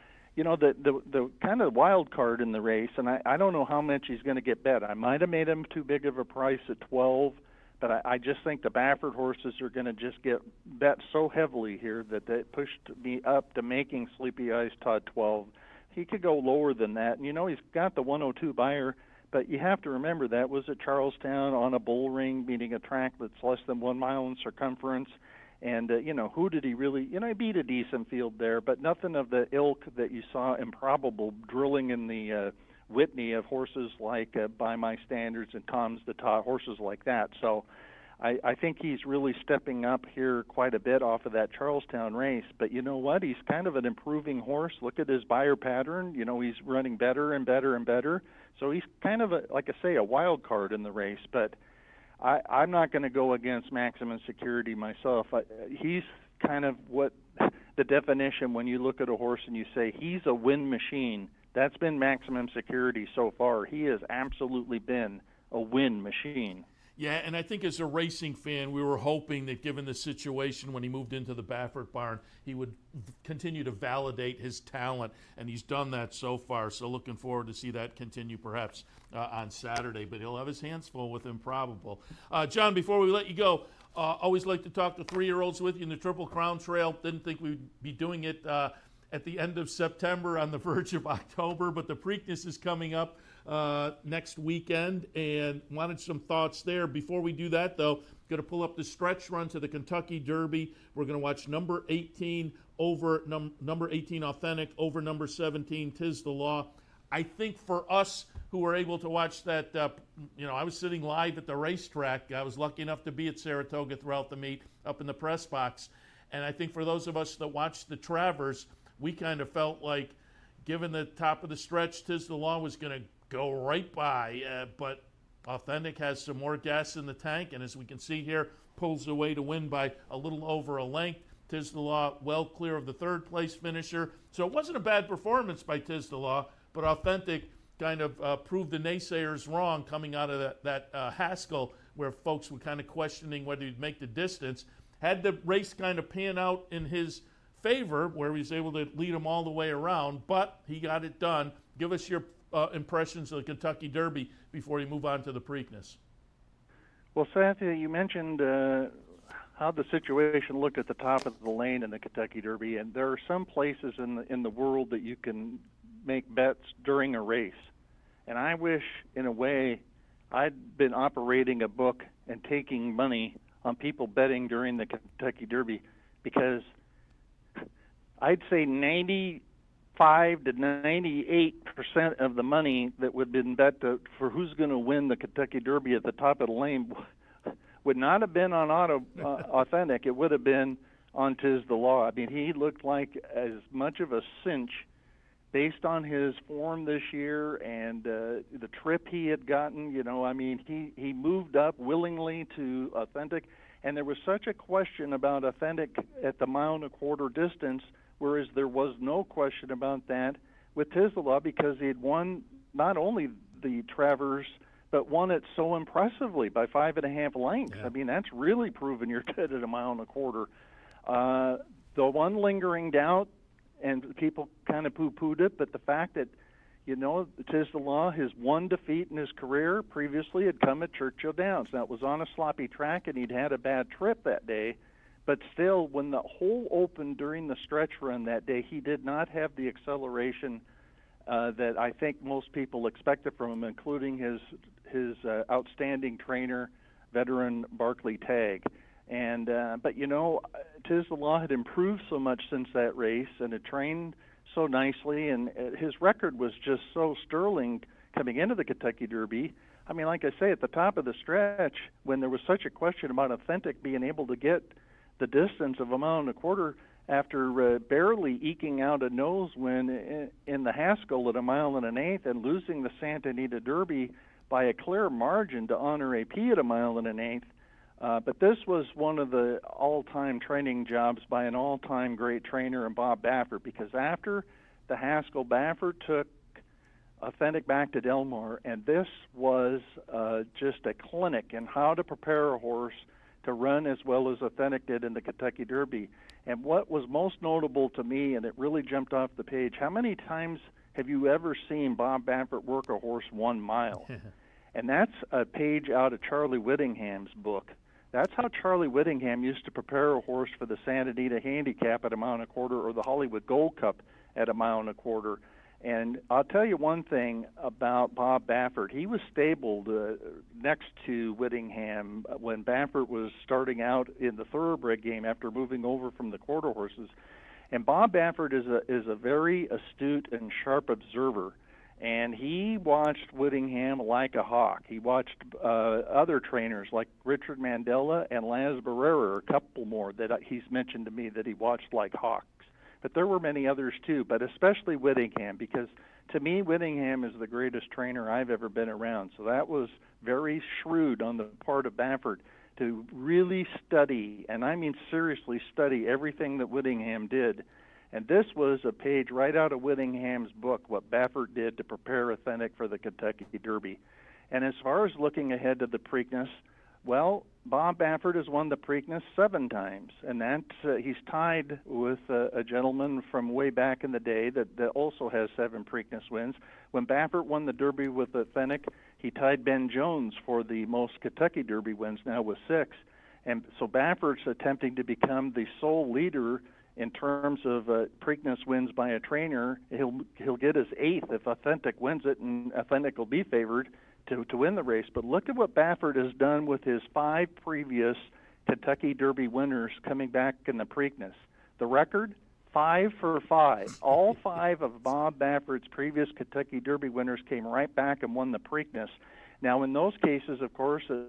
the kind of wild card in the race, and I don't know how much he's going to get bet. I might have made him too big of a price at 12, but I just think the Baffert horses are going to just get bet so heavily here that they pushed me up to making Sleepy Eyes Todd 12. He could go lower than that. And, he's got the 102 buyer, but you have to remember that was at Charlestown on a bull ring, meaning a track that's less than 1 mile in circumference. And, who did he really, he beat a decent field there, but nothing of the ilk that you saw Improbable drilling in the Whitney of horses like By My Standards and Tom's the Top, horses like that. So I think he's really stepping up here quite a bit off of that Charlestown race. But you know what? He's kind of an improving horse. Look at his buyer pattern. He's running better and better and better. So he's kind of, a wild card in the race. But I'm not going to go against Maximum Security myself. He's kind of what the definition when you look at a horse and you say he's a win machine. That's been Maximum Security so far. He has absolutely been a win machine. Yeah, and I think as a racing fan, we were hoping that given the situation when he moved into the Baffert barn, he would continue to validate his talent, and he's done that so far. So looking forward to see that continue perhaps on Saturday, but he'll have his hands full with Improbable. John, before we let you go, always like to talk to 3-year-olds with you in the Triple Crown Trail. Didn't think we'd be doing it at the end of September on the verge of October, but the Preakness is coming up next weekend, and wanted some thoughts there. Before we do that, though, going to pull up the stretch run to the Kentucky Derby. We're going to watch number 18 over number 18 Authentic over number 17 Tiz the Law. I think for us who were able to watch that, I was sitting live at the racetrack. I was lucky enough to be at Saratoga throughout the meet up in the press box. And I think for those of us that watched the Travers, we kind of felt like, given the top of the stretch, Tiz the Law was going to go right by. But Authentic has some more gas in the tank, and as we can see here, pulls away to win by a little over a length. Tiz the Law well clear of the third-place finisher. So it wasn't a bad performance by Tiz the Law, but Authentic kind of proved the naysayers wrong coming out of that Haskell, where folks were kind of questioning whether he'd make the distance. Had the race kind of pan out in his favor, where he was able to lead them all the way around, but he got it done. Give us your impressions of the Kentucky Derby before you move on to the Preakness. Well, Seth, you mentioned how the situation looked at the top of the lane in the Kentucky Derby, and there are some places in the world that you can make bets during a race. And I wish, in a way, I'd been operating a book and taking money on people betting during the Kentucky Derby, because I'd say 95 to 98% of the money that would have been bet for who's going to win the Kentucky Derby at the top of the lane would not have been on Authentic. It would have been on Tiz the Law. I mean, he looked like as much of a cinch based on his form this year and the trip he had gotten. He moved up willingly to Authentic, and there was such a question about Authentic at the 1.25 mile distance, whereas there was no question about that with Tiz the Law, because he had won not only the Travers, but won it so impressively by 5.5 lengths. Yeah. I mean, that's really proven you're good at 1.25 miles. The one lingering doubt, and people kind of poo-pooed it, but the fact that, Tiz the Law, his one defeat in his career previously had come at Churchill Downs. Now, it was on a sloppy track, and he'd had a bad trip that day, but still, when the hole opened during the stretch run that day, he did not have the acceleration that I think most people expected from him, including his outstanding trainer, veteran Barclay Tagg. And but Tiz the Law had improved so much since that race, and had trained so nicely, and his record was just so sterling coming into the Kentucky Derby. I mean, like I say, at the top of the stretch, when there was such a question about Authentic being able to get the distance of 1.25 miles, after barely eking out a nose win in the Haskell at 1 1/8 and losing the Santa Anita Derby by a clear margin to Honor AP at 1 1/8. But this was one of the all-time training jobs by an all-time great trainer in Bob Baffert, because after the Haskell, Baffert took Authentic back to Del Mar, and this was just a clinic in how to prepare a horse to run as well as Authentic did in the Kentucky Derby. And what was most notable to me, and it really jumped off the page, how many times have you ever seen Bob Baffert work a horse 1 mile? And that's a page out of Charlie Whittingham's book. That's how Charlie Whittingham used to prepare a horse for the Santa Anita Handicap at 1 1/4 or the Hollywood Gold Cup at 1 1/4. And I'll tell you one thing about Bob Baffert. He was stabled next to Whittingham when Baffert was starting out in the thoroughbred game after moving over from the quarter horses. And Bob Baffert is a very astute and sharp observer. And he watched Whittingham like a hawk. He watched other trainers like Richard Mandela and Laz Barrera, a couple more that he's mentioned to me that he watched like hawks. But there were many others too, but especially Whittingham, because to me, Whittingham is the greatest trainer I've ever been around. So that was very shrewd on the part of Baffert to really study, and I mean seriously study, everything that Whittingham did. And this was a page right out of Whittingham's book, what Baffert did to prepare Authentic for the Kentucky Derby. And as far as looking ahead to the Preakness, well, Bob Baffert has won the Preakness 7 times, and he's tied with a gentleman from way back in the day that also has 7 Preakness wins. When Baffert won the Derby with Authentic, he tied Ben Jones for the most Kentucky Derby wins, now with 6. And so Baffert's attempting to become the sole leader in terms of Preakness wins by a trainer. He'll get his 8th if Authentic wins it, and Authentic will be favored to win the race. But look at what Baffert has done with his 5 previous Kentucky Derby winners coming back in the Preakness. The record, 5 for 5. All 5 of Bob Baffert's previous Kentucky Derby winners came right back and won the Preakness. Now, in those cases, of course, it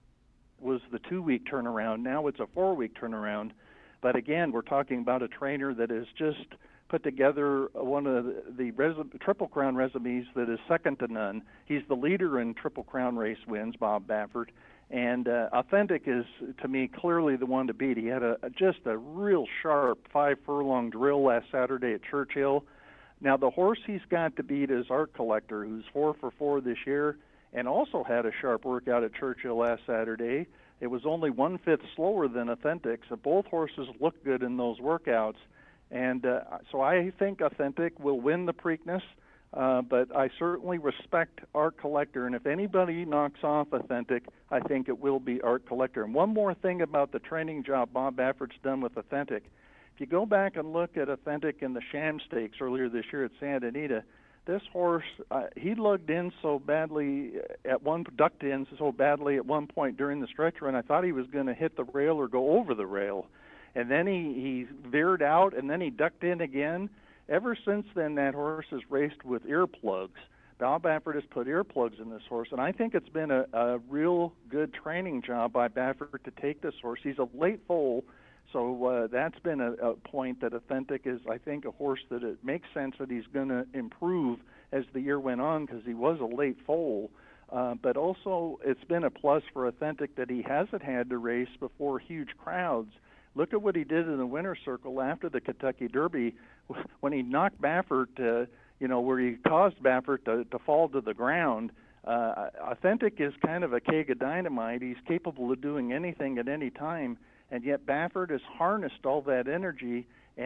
was the 2-week turnaround. Now it's a 4-week turnaround. But again, we're talking about a trainer that has just put together one of the Triple Crown resumes that is second to none. He's the leader in Triple Crown race wins, Bob Baffert. And Authentic is, to me, clearly the one to beat. He had just a real sharp 5-furlong drill last Saturday at Churchill. Now, the horse he's got to beat is Art Collector, who's 4 for 4 this year, and also had a sharp workout at Churchill last Saturday. It was only 1/5 slower than Authentic, so both horses look good in those workouts. And so I think Authentic will win the Preakness, but I certainly respect Art Collector. And if anybody knocks off Authentic, I think it will be Art Collector. And one more thing about the training job Bob Baffert's done with Authentic. If you go back and look at Authentic in the Sham Stakes earlier this year at Santa Anita, this horse, he lugged in so badly ducked in so badly at one point during the stretch run, I thought he was going to hit the rail or go over the rail. And then he veered out, and then he ducked in again. Ever since then, that horse has raced with earplugs. Bob Baffert has put earplugs in this horse, and I think it's been a real good training job by Baffert to take this horse. He's a late foal, so that's been a point that Authentic is, I think, a horse that it makes sense that he's going to improve as the year went on because he was a late foal. But also it's been a plus for Authentic that he hasn't had to race before huge crowds. Look at what he did in the winner's circle after the Kentucky Derby when he knocked Baffert, where he caused Baffert to fall to the ground. Authentic is kind of a keg of dynamite. He's capable of doing anything at any time, and yet Baffert has harnessed all that energy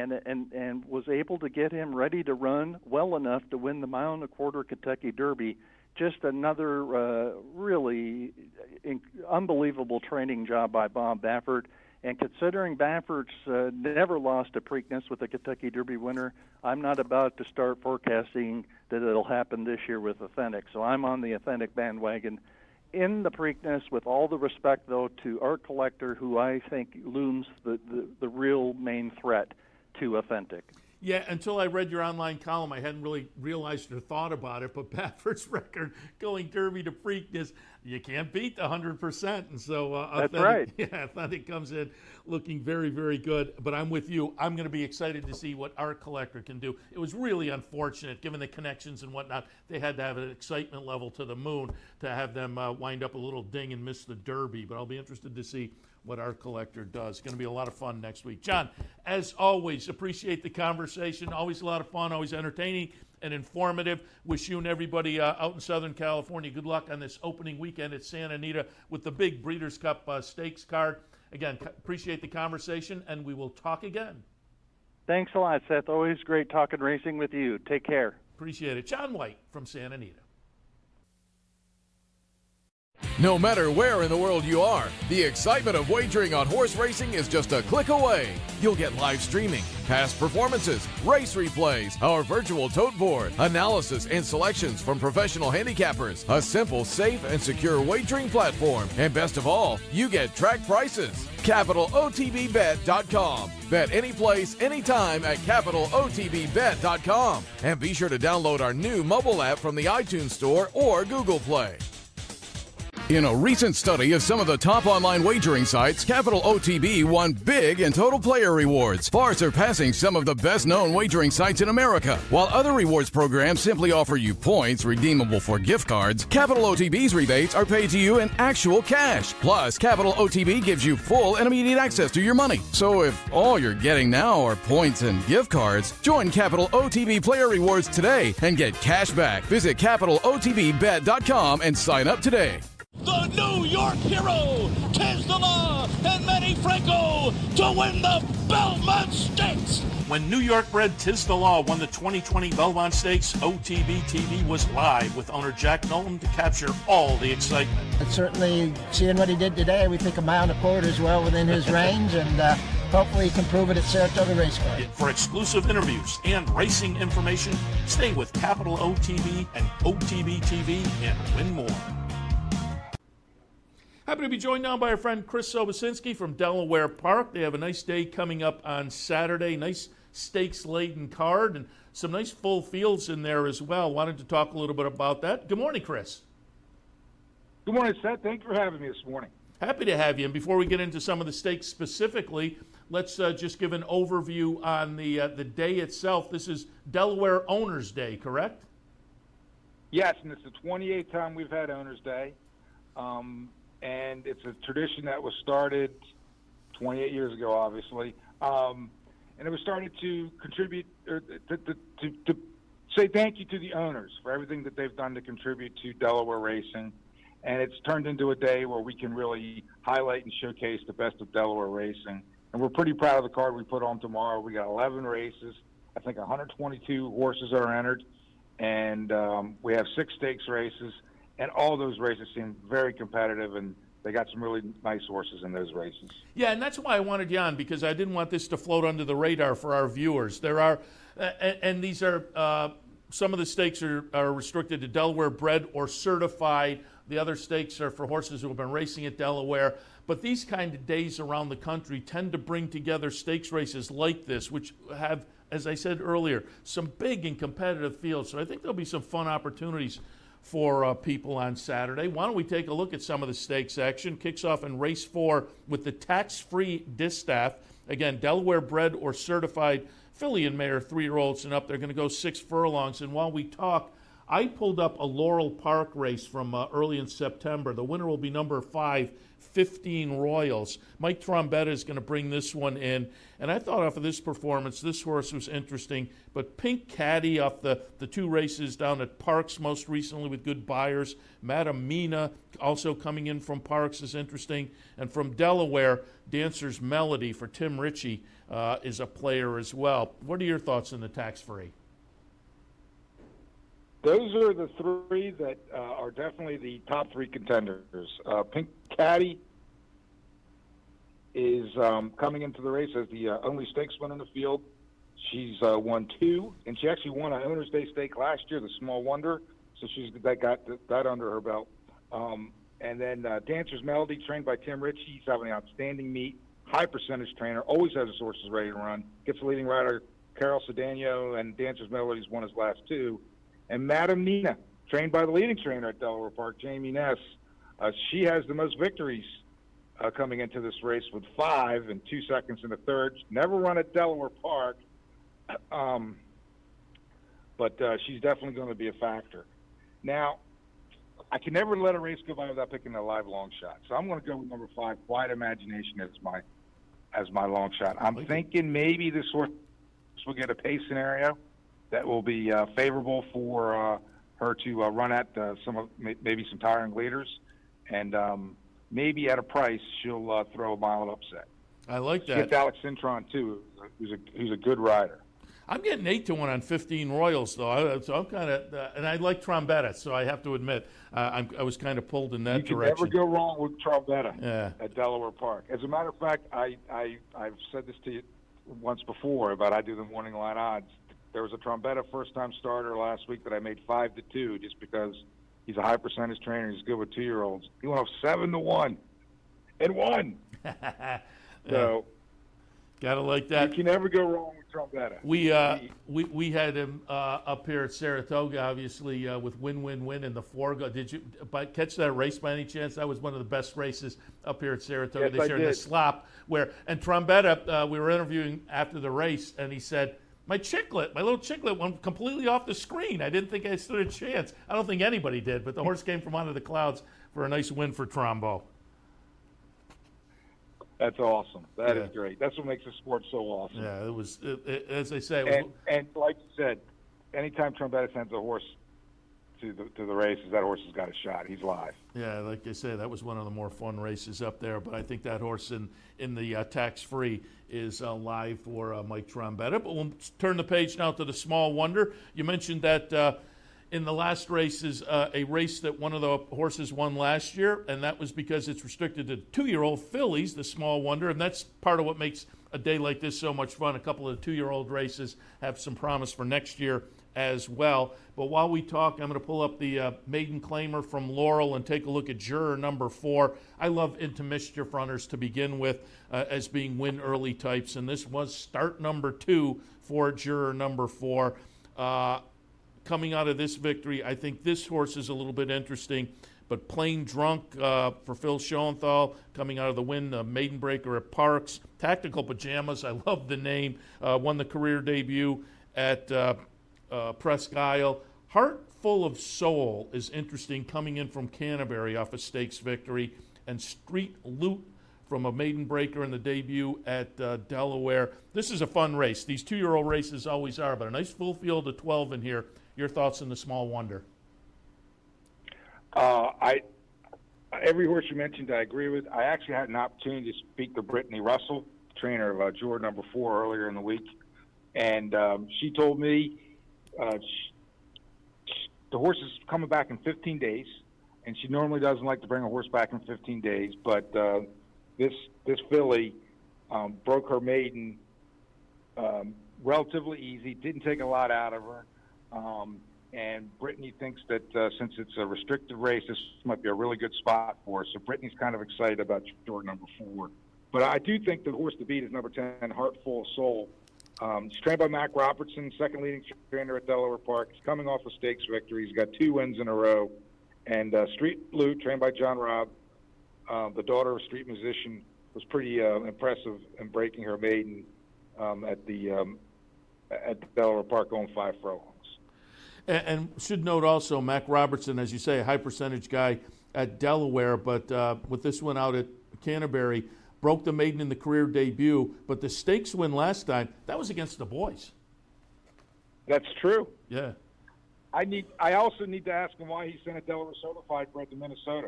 and was able to get him ready to run well enough to win the 1 1/4 Kentucky Derby. Just another really unbelievable training job by Bob Baffert. And considering Baffert's never lost a Preakness with a Kentucky Derby winner, I'm not about to start forecasting that it'll happen this year with Authentic. So I'm on the Authentic bandwagon in the Preakness, with all the respect, though, to Art Collector, who I think looms the real main threat. too authentic. Yeah, until I read your online column, I hadn't really realized or thought about it. But Baffert's record going Derby to Preakness, you can't beat the 100%. And so that's right. Yeah, Authentic comes in looking very, very good. But I'm with you. I'm going to be excited to see what Art Collector can do. It was really unfortunate, given the connections and whatnot. They had to have an excitement level to the moon to have them wind up a little ding and miss the Derby. But I'll be interested to see what Art Collector does. It's going to be a lot of fun next week. John, as always, appreciate the conversation. Always a lot of fun, always entertaining and informative. Wish you and everybody out in Southern California good luck on this opening weekend at Santa Anita with the big Breeders' Cup Stakes card. Again, appreciate the conversation, and we will talk again. Thanks a lot, Seth. Always great talking racing with you. Take care. Appreciate it. John White from Santa Anita. No matter where in the world you are, the excitement of wagering on horse racing is just a click away. You'll get live streaming, past performances, race replays, our virtual tote board, analysis and selections from professional handicappers, a simple, safe, and secure wagering platform, and best of all, you get track prices. CapitalOTBBet.com. Bet any place, anytime at CapitalOTBBet.com. And be sure to download our new mobile app from the iTunes Store or Google Play. In a recent study of some of the top online wagering sites, Capital OTB won big in total player rewards, far surpassing some of the best-known wagering sites in America. While other rewards programs simply offer you points redeemable for gift cards, Capital OTB's rebates are paid to you in actual cash. Plus, Capital OTB gives you full and immediate access to your money. So if all you're getting now are points and gift cards, join Capital OTB Player Rewards today and get cash back. Visit CapitalOTBBet.com and sign up today. The New York hero, Tiz the Law, and Manny Franco to win the Belmont Stakes. When New York bred Tiz the Law won the 2020 Belmont Stakes, OTB TV was live with owner Jack Nolan to capture all the excitement. And certainly, seeing what he did today, we think a mile and a quarter is well within his range, and hopefully he can prove it at Saratoga Racecourse. For exclusive interviews and racing information, stay with Capital OTB and OTB TV and win more. Happy to be joined now by our friend Chris Sobocinski from Delaware Park. They have a nice day coming up on Saturday, nice stakes-laden card, and some nice full fields in there as well. Wanted to talk a little bit about that. Good morning, Chris. Good morning, Seth. Thanks for having me this morning. Happy to have you. And before we get into some of the stakes specifically, let's just give an overview on the day itself. This is Delaware Owners Day, correct? Yes, and it's the 28th time we've had Owners Day. And it's a tradition that was started 28 years ago, obviously. And it was started to contribute, or to say thank you to the owners for everything that they've done to contribute to Delaware racing. And it's turned into a day where we can really highlight and showcase the best of Delaware racing. And we're pretty proud of the card we put on tomorrow. We got 11 races. I think 122 horses are entered. And we have 6 stakes races. And all those races seem very competitive, and they got some really nice horses in those races. Yeah, and that's why I wanted you on, because I didn't want this to float under the radar for our viewers. There are, and these are, some of the stakes are restricted to Delaware bred or certified. The other stakes are for horses who have been racing at Delaware. But these kind of days around the country tend to bring together stakes races like this, which have, as I said earlier, some big and competitive fields. So I think there'll be some fun opportunities for people on Saturday. Why don't we take a look at some of the stakes action? Kicks off in race 4 with the tax-free distaff. Again, Delaware bred or certified filly and mare, 3-year-olds and up. They're going to go 6 furlongs. And while we talk, I pulled up a Laurel Park race from early in September. The winner will be number 5, 15 Royals. Mike Trombetta is going to bring this one in. And I thought off of this performance, this horse was interesting. But Pink Caddy off the 2 races down at Parks most recently with good buyers. Madam Mina also coming in from Parks is interesting. And from Delaware, Dancer's Melody for Tim Ritchie is a player as well. What are your thoughts on the tax-free? Those are the 3 that are definitely the top 3 contenders. Pink Caddy is coming into the race as the only stakes winner in the field. She's won 2, and she actually won an Owner's Day stake last year, the Small Wonder, so she's got that under her belt. And then Dancer's Melody, trained by Tim Ritchie, he's having an outstanding meet, high percentage trainer, always has his horses ready to run. Gets the leading rider, Carol Cedeno, and Dancer's Melody's won his last two. And Madam Nina, trained by the leading trainer at Delaware Park, Jamie Ness, she has the most victories coming into this race with 5 and 2 seconds in the third. Never run at Delaware Park, but she's definitely going to be a factor. Now, I can never let a race go by without picking a live long shot. So I'm going to go with number 5, Quiet Imagination, as my long shot. I'm thinking maybe this horse will get a pace scenario that will be favorable for her to run at maybe some tiring leaders, and maybe at a price she'll throw a mild upset. I like that. She gets Alex Cintron too, who's a good rider. I'm getting 8-1 on 15 Royals, though. So I'm kind of, and I like Trombetta, so I have to admit, I was kind of pulled in that direction. You can never go wrong with Trombetta at Delaware Park. As a matter of fact, I've said this to you once before about I do the morning line odds. There was a Trombetta first-time starter last week that I made 5-2 just because he's a high percentage trainer. He's good with 2-year-olds. He went off 7-1 and won. So. Gotta like that. You can never go wrong with Trombetta. We had him up here at Saratoga, obviously, with win in the Forgo. Did you catch that race by any chance? That was one of the best races up here at Saratoga this year in the slop. And Trombetta, we were interviewing after the race, and he said, my little Chicklet went completely off the screen. I didn't think I stood a chance. I don't think anybody did, but the horse came from under the clouds for a nice win for Trombo. That's awesome. That is great. That's what makes the sport so awesome. Yeah, it was, as they say. And like you said, anytime Trombetta sends a horse to the races, that horse has got a shot. He's live. Yeah, like I said, that was one of the more fun races up there. But I think that horse in the tax-free is live for Mike Trombetta. But we'll turn the page now to the Small Wonder. You mentioned that in the last races, a race that one of the horses won last year, and that was because it's restricted to 2-year-old fillies, the Small Wonder, and that's part of what makes a day like this so much fun. A couple of 2-year-old races have some promise for next year as well. But while we talk, I'm going to pull up the maiden claimer from Laurel and take a look at juror number 4. I love Into Mischief runners to begin with as being win early types, and this was start number 2 for juror number 4. Coming out of this victory, I think this horse is a little bit interesting, but Plain Drunk for Phil Schoenthal coming out of the win, Maiden Breaker at Parks. Tactical Pajamas, I love the name, won the career debut at Presque Isle. Heart Full of Soul is interesting, coming in from Canterbury off a stakes victory, and Street Loot from a Maiden Breaker in the debut at Delaware. This is a fun race. These 2-year-old races always are, but a nice full field of 12 in here. Your thoughts on the Small Wonder? Every horse you mentioned, I agree with. I actually had an opportunity to speak to Brittany Russell, trainer of juror number 4, earlier in the week, and she told me the horse is coming back in 15 days, and she normally doesn't like to bring a horse back in 15 days, but this filly broke her maiden relatively easy, didn't take a lot out of her. And Brittany thinks that since it's a restricted race, this might be a really good spot for her. So Brittany's kind of excited about juror number 4. But I do think the horse to beat is number 10, Heart Full of Soul. He's trained by Mac Robertson, second leading trainer at Delaware Park. He's coming off a stakes victory. He's got 2 wins in a row. And Street Loot, trained by John Robb, the daughter of a street musician, was pretty impressive in breaking her maiden at the Delaware Park, going 5 furlongs. And should note also, Mac Robertson, as you say, a high percentage guy at Delaware, but with this one out at Canterbury, broke the maiden in the career debut. But the stakes win last time, that was against the boys. That's true. Yeah. I also need to ask him why he sent a Delaware certified bred to Minnesota.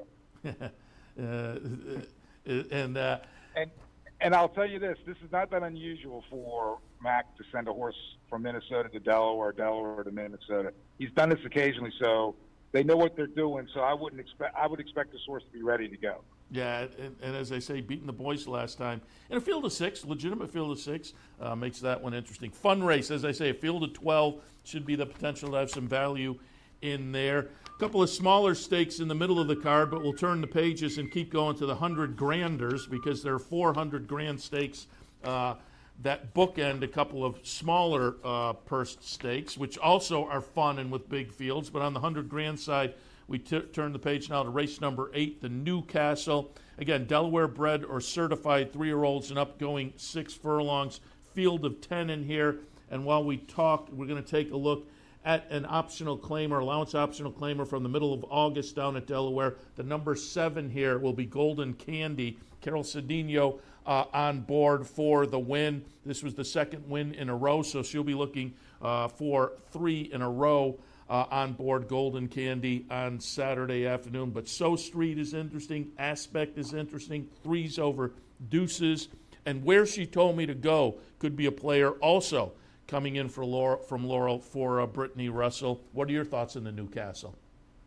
And I'll tell you this is not that unusual for Mac to send a horse from Minnesota to Delaware, Delaware to Minnesota. He's done this occasionally, so they know what they're doing. So I would expect this horse to be ready to go. Yeah, and as I say, beating the boys last time in a field of 6, legitimate field of 6, makes that one interesting. Fun race, as I say, a field of 12 should be the potential to have some value in there. A couple of smaller stakes in the middle of the card, but we'll turn the pages and keep going to the 100 granders because there are 400 grand stakes that bookend a couple of smaller pursed stakes, which also are fun and with big fields. But on the 100 grand side, we turn the page now to race number 8, the Newcastle. Again, Delaware bred or certified 3-year-olds and up, going 6 furlongs. Field of 10 in here. And while we talk, we're going to take a look at an optional claimer, allowance optional claimer from the middle of August down at Delaware. The number 7 here will be Golden Candy. Carol Cedinho on board for the win. This was the second win in a row, so she'll be looking for 3 in a row on board Golden Candy on Saturday afternoon. But So Street is interesting. Aspect is interesting. 3s over Deuces. And Where She Told Me to Go could be a player also coming in from Laurel for Brittany Russell. What are your thoughts on the Newcastle?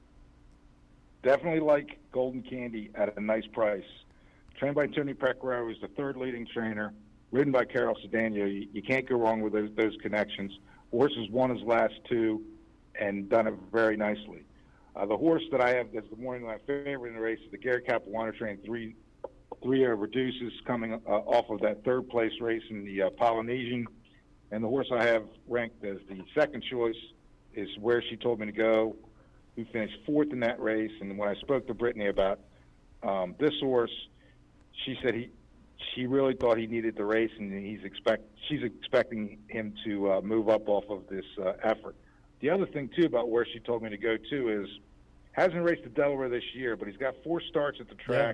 Definitely like Golden Candy at a nice price. Trained by Tony Pecoraro, who's the 3rd leading trainer. Ridden by Carol Cedinho. You can't go wrong with those connections. Horse has won his last 2 and done it very nicely. The horse that I have that's the morning my favorite in the race is the Gary Capuano trained 3 over Deuces, coming off of that 3rd place race in the Polynesian. And the horse I have ranked as the second choice is Where She Told Me to Go, who finished 4th in that race. And when I spoke to Brittany about this horse, she said she really thought he needed the race, and she's expecting him to move up off of this effort. The other thing, too, about Where She Told Me to Go, too, is hasn't raced at Delaware this year, but he's got 4 starts at the track,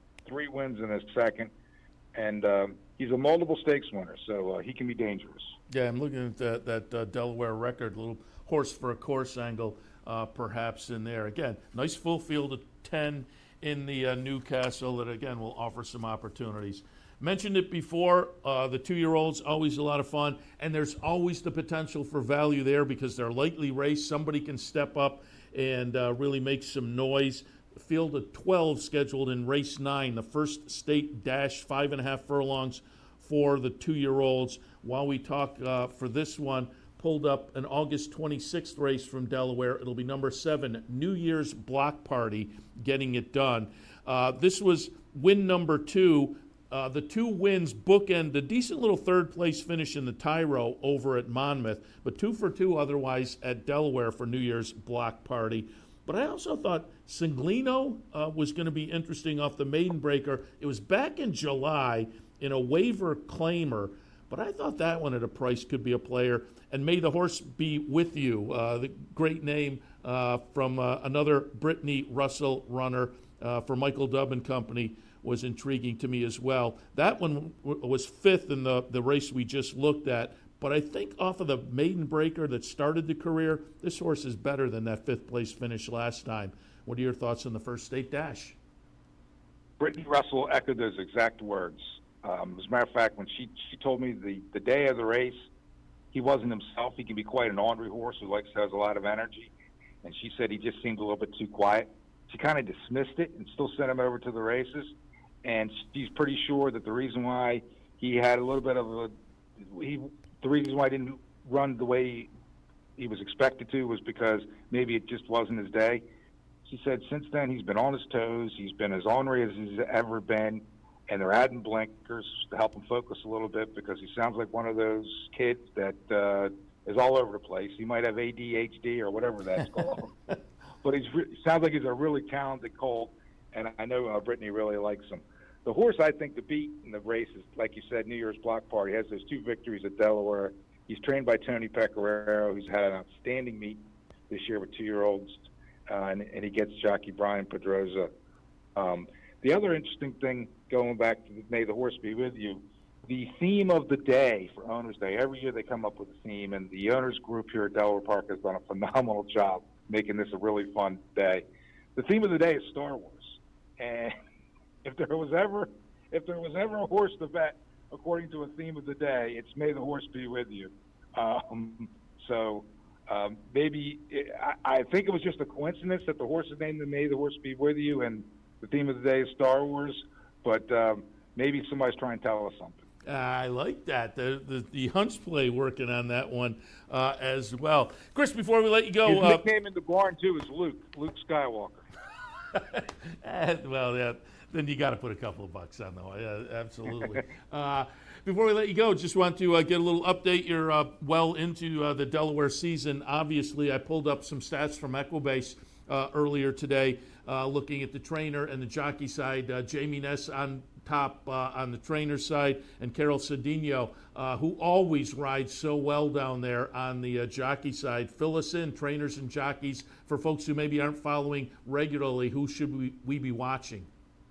3 wins in his second, and he's a multiple stakes winner, so he can be dangerous. Yeah, I'm looking at that Delaware record, little horse for a course angle perhaps in there. Again, nice full field of 10 in the Newcastle that, again, will offer some opportunities. Mentioned it before, the 2-year-olds, always a lot of fun, and there's always the potential for value there because they're lightly raced. Somebody can step up and really make some noise. Field of 12 scheduled in race 9, the first state dash, 5.5 furlongs for the 2-year-olds. While we talk for this one, pulled up an August 26th race from Delaware. It'll be number 7, New Year's Block Party, getting it done. This was win number 2. The 2 wins bookend the decent little 3rd place finish in the Tyro over at Monmouth, but 2 for 2 otherwise at Delaware for New Year's Block Party. But I also thought Singlino was going to be interesting off the maiden breaker. It was back in July in a waiver claimer, but I thought that one at a price could be a player. And May the Horse Be With You, the great name from another Brittany Russell runner for Michael Dubb and Company, was intriguing to me as well. That one was 5th in the race we just looked at. But I think off of the maiden breaker that started the career, this horse is better than that 5th place finish last time. What are your thoughts on the first state dash? Brittany Russell echoed those exact words. As a matter of fact, when she told me the day of the race, he wasn't himself. He can be quite an ornery horse who has a lot of energy. And she said he just seemed a little bit too quiet. She kind of dismissed it and still sent him over to the races. And she's pretty sure that the reason why he had a little bit of the reason why he didn't run the way he was expected to was because maybe it just wasn't his day. She said since then he's been on his toes. He's been as ornery as he's ever been, and they're adding blinkers to help him focus a little bit because he sounds like one of those kids that is all over the place. He might have ADHD or whatever that's called. But he sounds like he's a really talented colt, and I know Brittany really likes him. The horse I think to beat in the race is, like you said, New Year's Block Party. He has those 2 victories at Delaware. He's trained by Tony Pecoraro, who's had an outstanding meet this year with 2-year-olds, and he gets jockey Brian Pedroza. The other interesting thing, going back to May the Horse Be With You, the theme of the day for Owners Day, every year they come up with a theme, and the owners group here at Delaware Park has done a phenomenal job making this a really fun day. The theme of the day is Star Wars, and if there was ever a horse to bet according to a theme of the day, it's May the Horse Be With You. Maybe I think it was just a coincidence that the horse is named May the Horse Be With You, and the theme of the day is Star Wars. But maybe somebody's trying to tell us something. I like that. The Hunts play working on that one as well. Chris, before we let you go. His nickname in the barn, too, is Luke Skywalker. Well, yeah, then you got to put a couple of bucks on, though. Yeah, absolutely. Before we let you go, just want to get a little update. You're well into the Delaware season. Obviously, I pulled up some stats from Equibase earlier today, looking at the trainer and the jockey side. Jamie Ness on top on the trainer side, and Carol Cedinho, who always rides so well down there on the jockey side. Fill us in, trainers and jockeys, for folks who maybe aren't following regularly. Who should we be watching?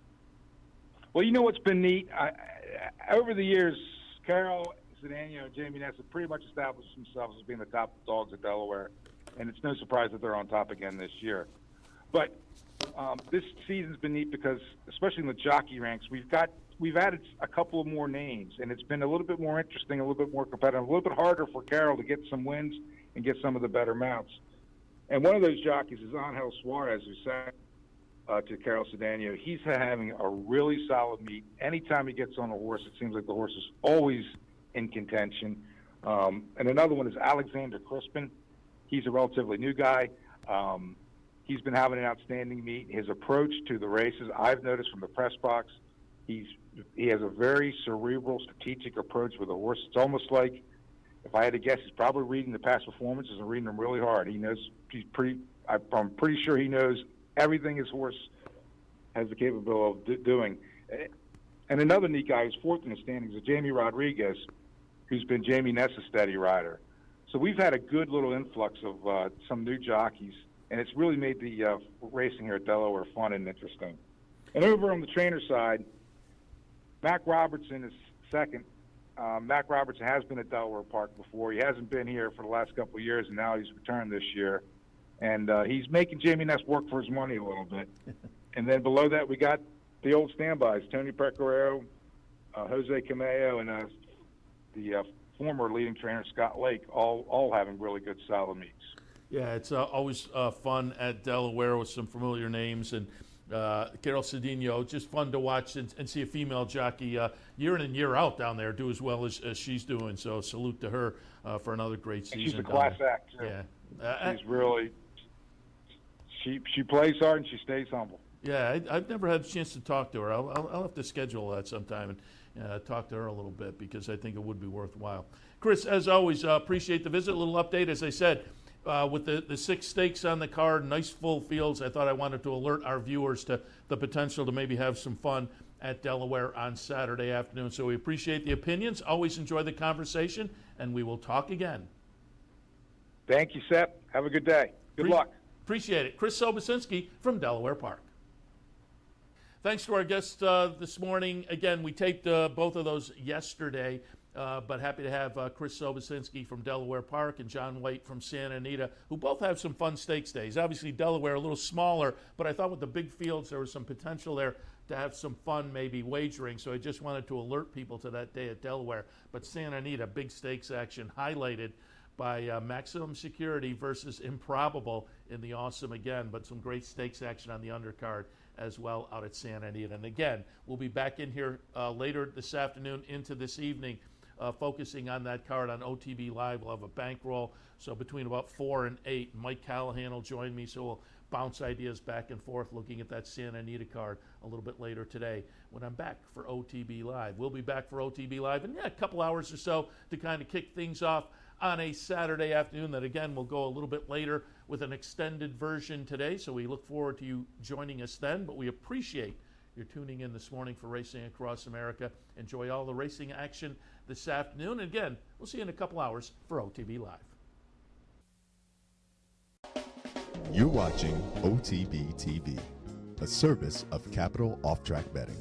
Well, you know what's been neat? Over the years, Carol Cedinho and Jamie Ness have pretty much established themselves as being the top dogs at Delaware, and it's no surprise that they're on top again this year. But this season's been neat because, especially in the jockey ranks, we've added a couple of more names, and it's been a little bit more interesting, a little bit more competitive, a little bit harder for Carol to get some wins and get some of the better mounts. And one of those jockeys is Angel Suarez, who sat to Carol Cedinho. He's having a really solid meet. Anytime he gets on a horse, it seems like the horse is always in contention. And another one is Alexander Crispin. He's a relatively new guy. He's been having an outstanding meet. His approach to the races, I've noticed from the press box, he has a very cerebral, strategic approach with a horse. It's almost like, if I had to guess, he's probably reading the past performances and reading them really hard. He knows I'm pretty sure he knows everything his horse has the capability of doing. And another neat guy who's fourth in the standings is Jamie Rodriguez, who's been Jamie Ness's steady rider. So we've had a good little influx of some new jockeys, and it's really made the racing here at Delaware fun and interesting. And over on the trainer side, Mac Robertson is second. Mac Robertson has been at Delaware Park before. He hasn't been here for the last couple of years, and now he's returned this year. And he's making Jamie Ness work for his money a little bit. And then below that, we got the old standbys, Tony Pecoraro, Jose Cameo, and the former leading trainer, Scott Lake, all having really good, solid meets. Yeah, it's always fun at Delaware with some familiar names. And Carol Cedinho, just fun to watch and see a female jockey year in and year out down there do as well as she's doing. So salute to her for another great season. And she's a class act, too. Yeah. She's really... She plays hard and she stays humble. Yeah, I've never had a chance to talk to her. I'll have to schedule that sometime and talk to her a little bit, because I think it would be worthwhile. Chris, as always, appreciate the visit. A little update, as I said, with the 6 stakes on the card, nice full fields. I thought I wanted to alert our viewers to the potential to maybe have some fun at Delaware on Saturday afternoon. So we appreciate the opinions. Always enjoy the conversation, and we will talk again. Thank you, Seth. Have a good day. Good luck. Appreciate it. Chris Sobocinski from Delaware Park. Thanks to our guests this morning. Again, we taped both of those yesterday, but happy to have Chris Sobocinski from Delaware Park and John White from Santa Anita, who both have some fun stakes days. Obviously, Delaware a little smaller, but I thought with the big fields there was some potential there to have some fun, maybe wagering. So I just wanted to alert people to that day at Delaware. But Santa Anita, big stakes action highlighted by Maximum Security versus Improbable in the Awesome again, but some great stakes action on the undercard as well out at Santa Anita. And again, we'll be back in here later this afternoon into this evening, focusing on that card on OTB Live. We'll have a bankroll, so between about 4 and 8. Mike Callahan will join me, so we'll bounce ideas back and forth looking at that Santa Anita card a little bit later today when I'm back for OTB Live. We'll be back for OTB Live in a couple hours or so to kind of kick things off on a Saturday afternoon that, again, will go a little bit later with an extended version today. So we look forward to you joining us then. But we appreciate your tuning in this morning for Racing Across America. Enjoy all the racing action this afternoon. And again, we'll see you in a couple hours for OTB Live. You're watching OTB TV, a service of Capital Off Track Betting.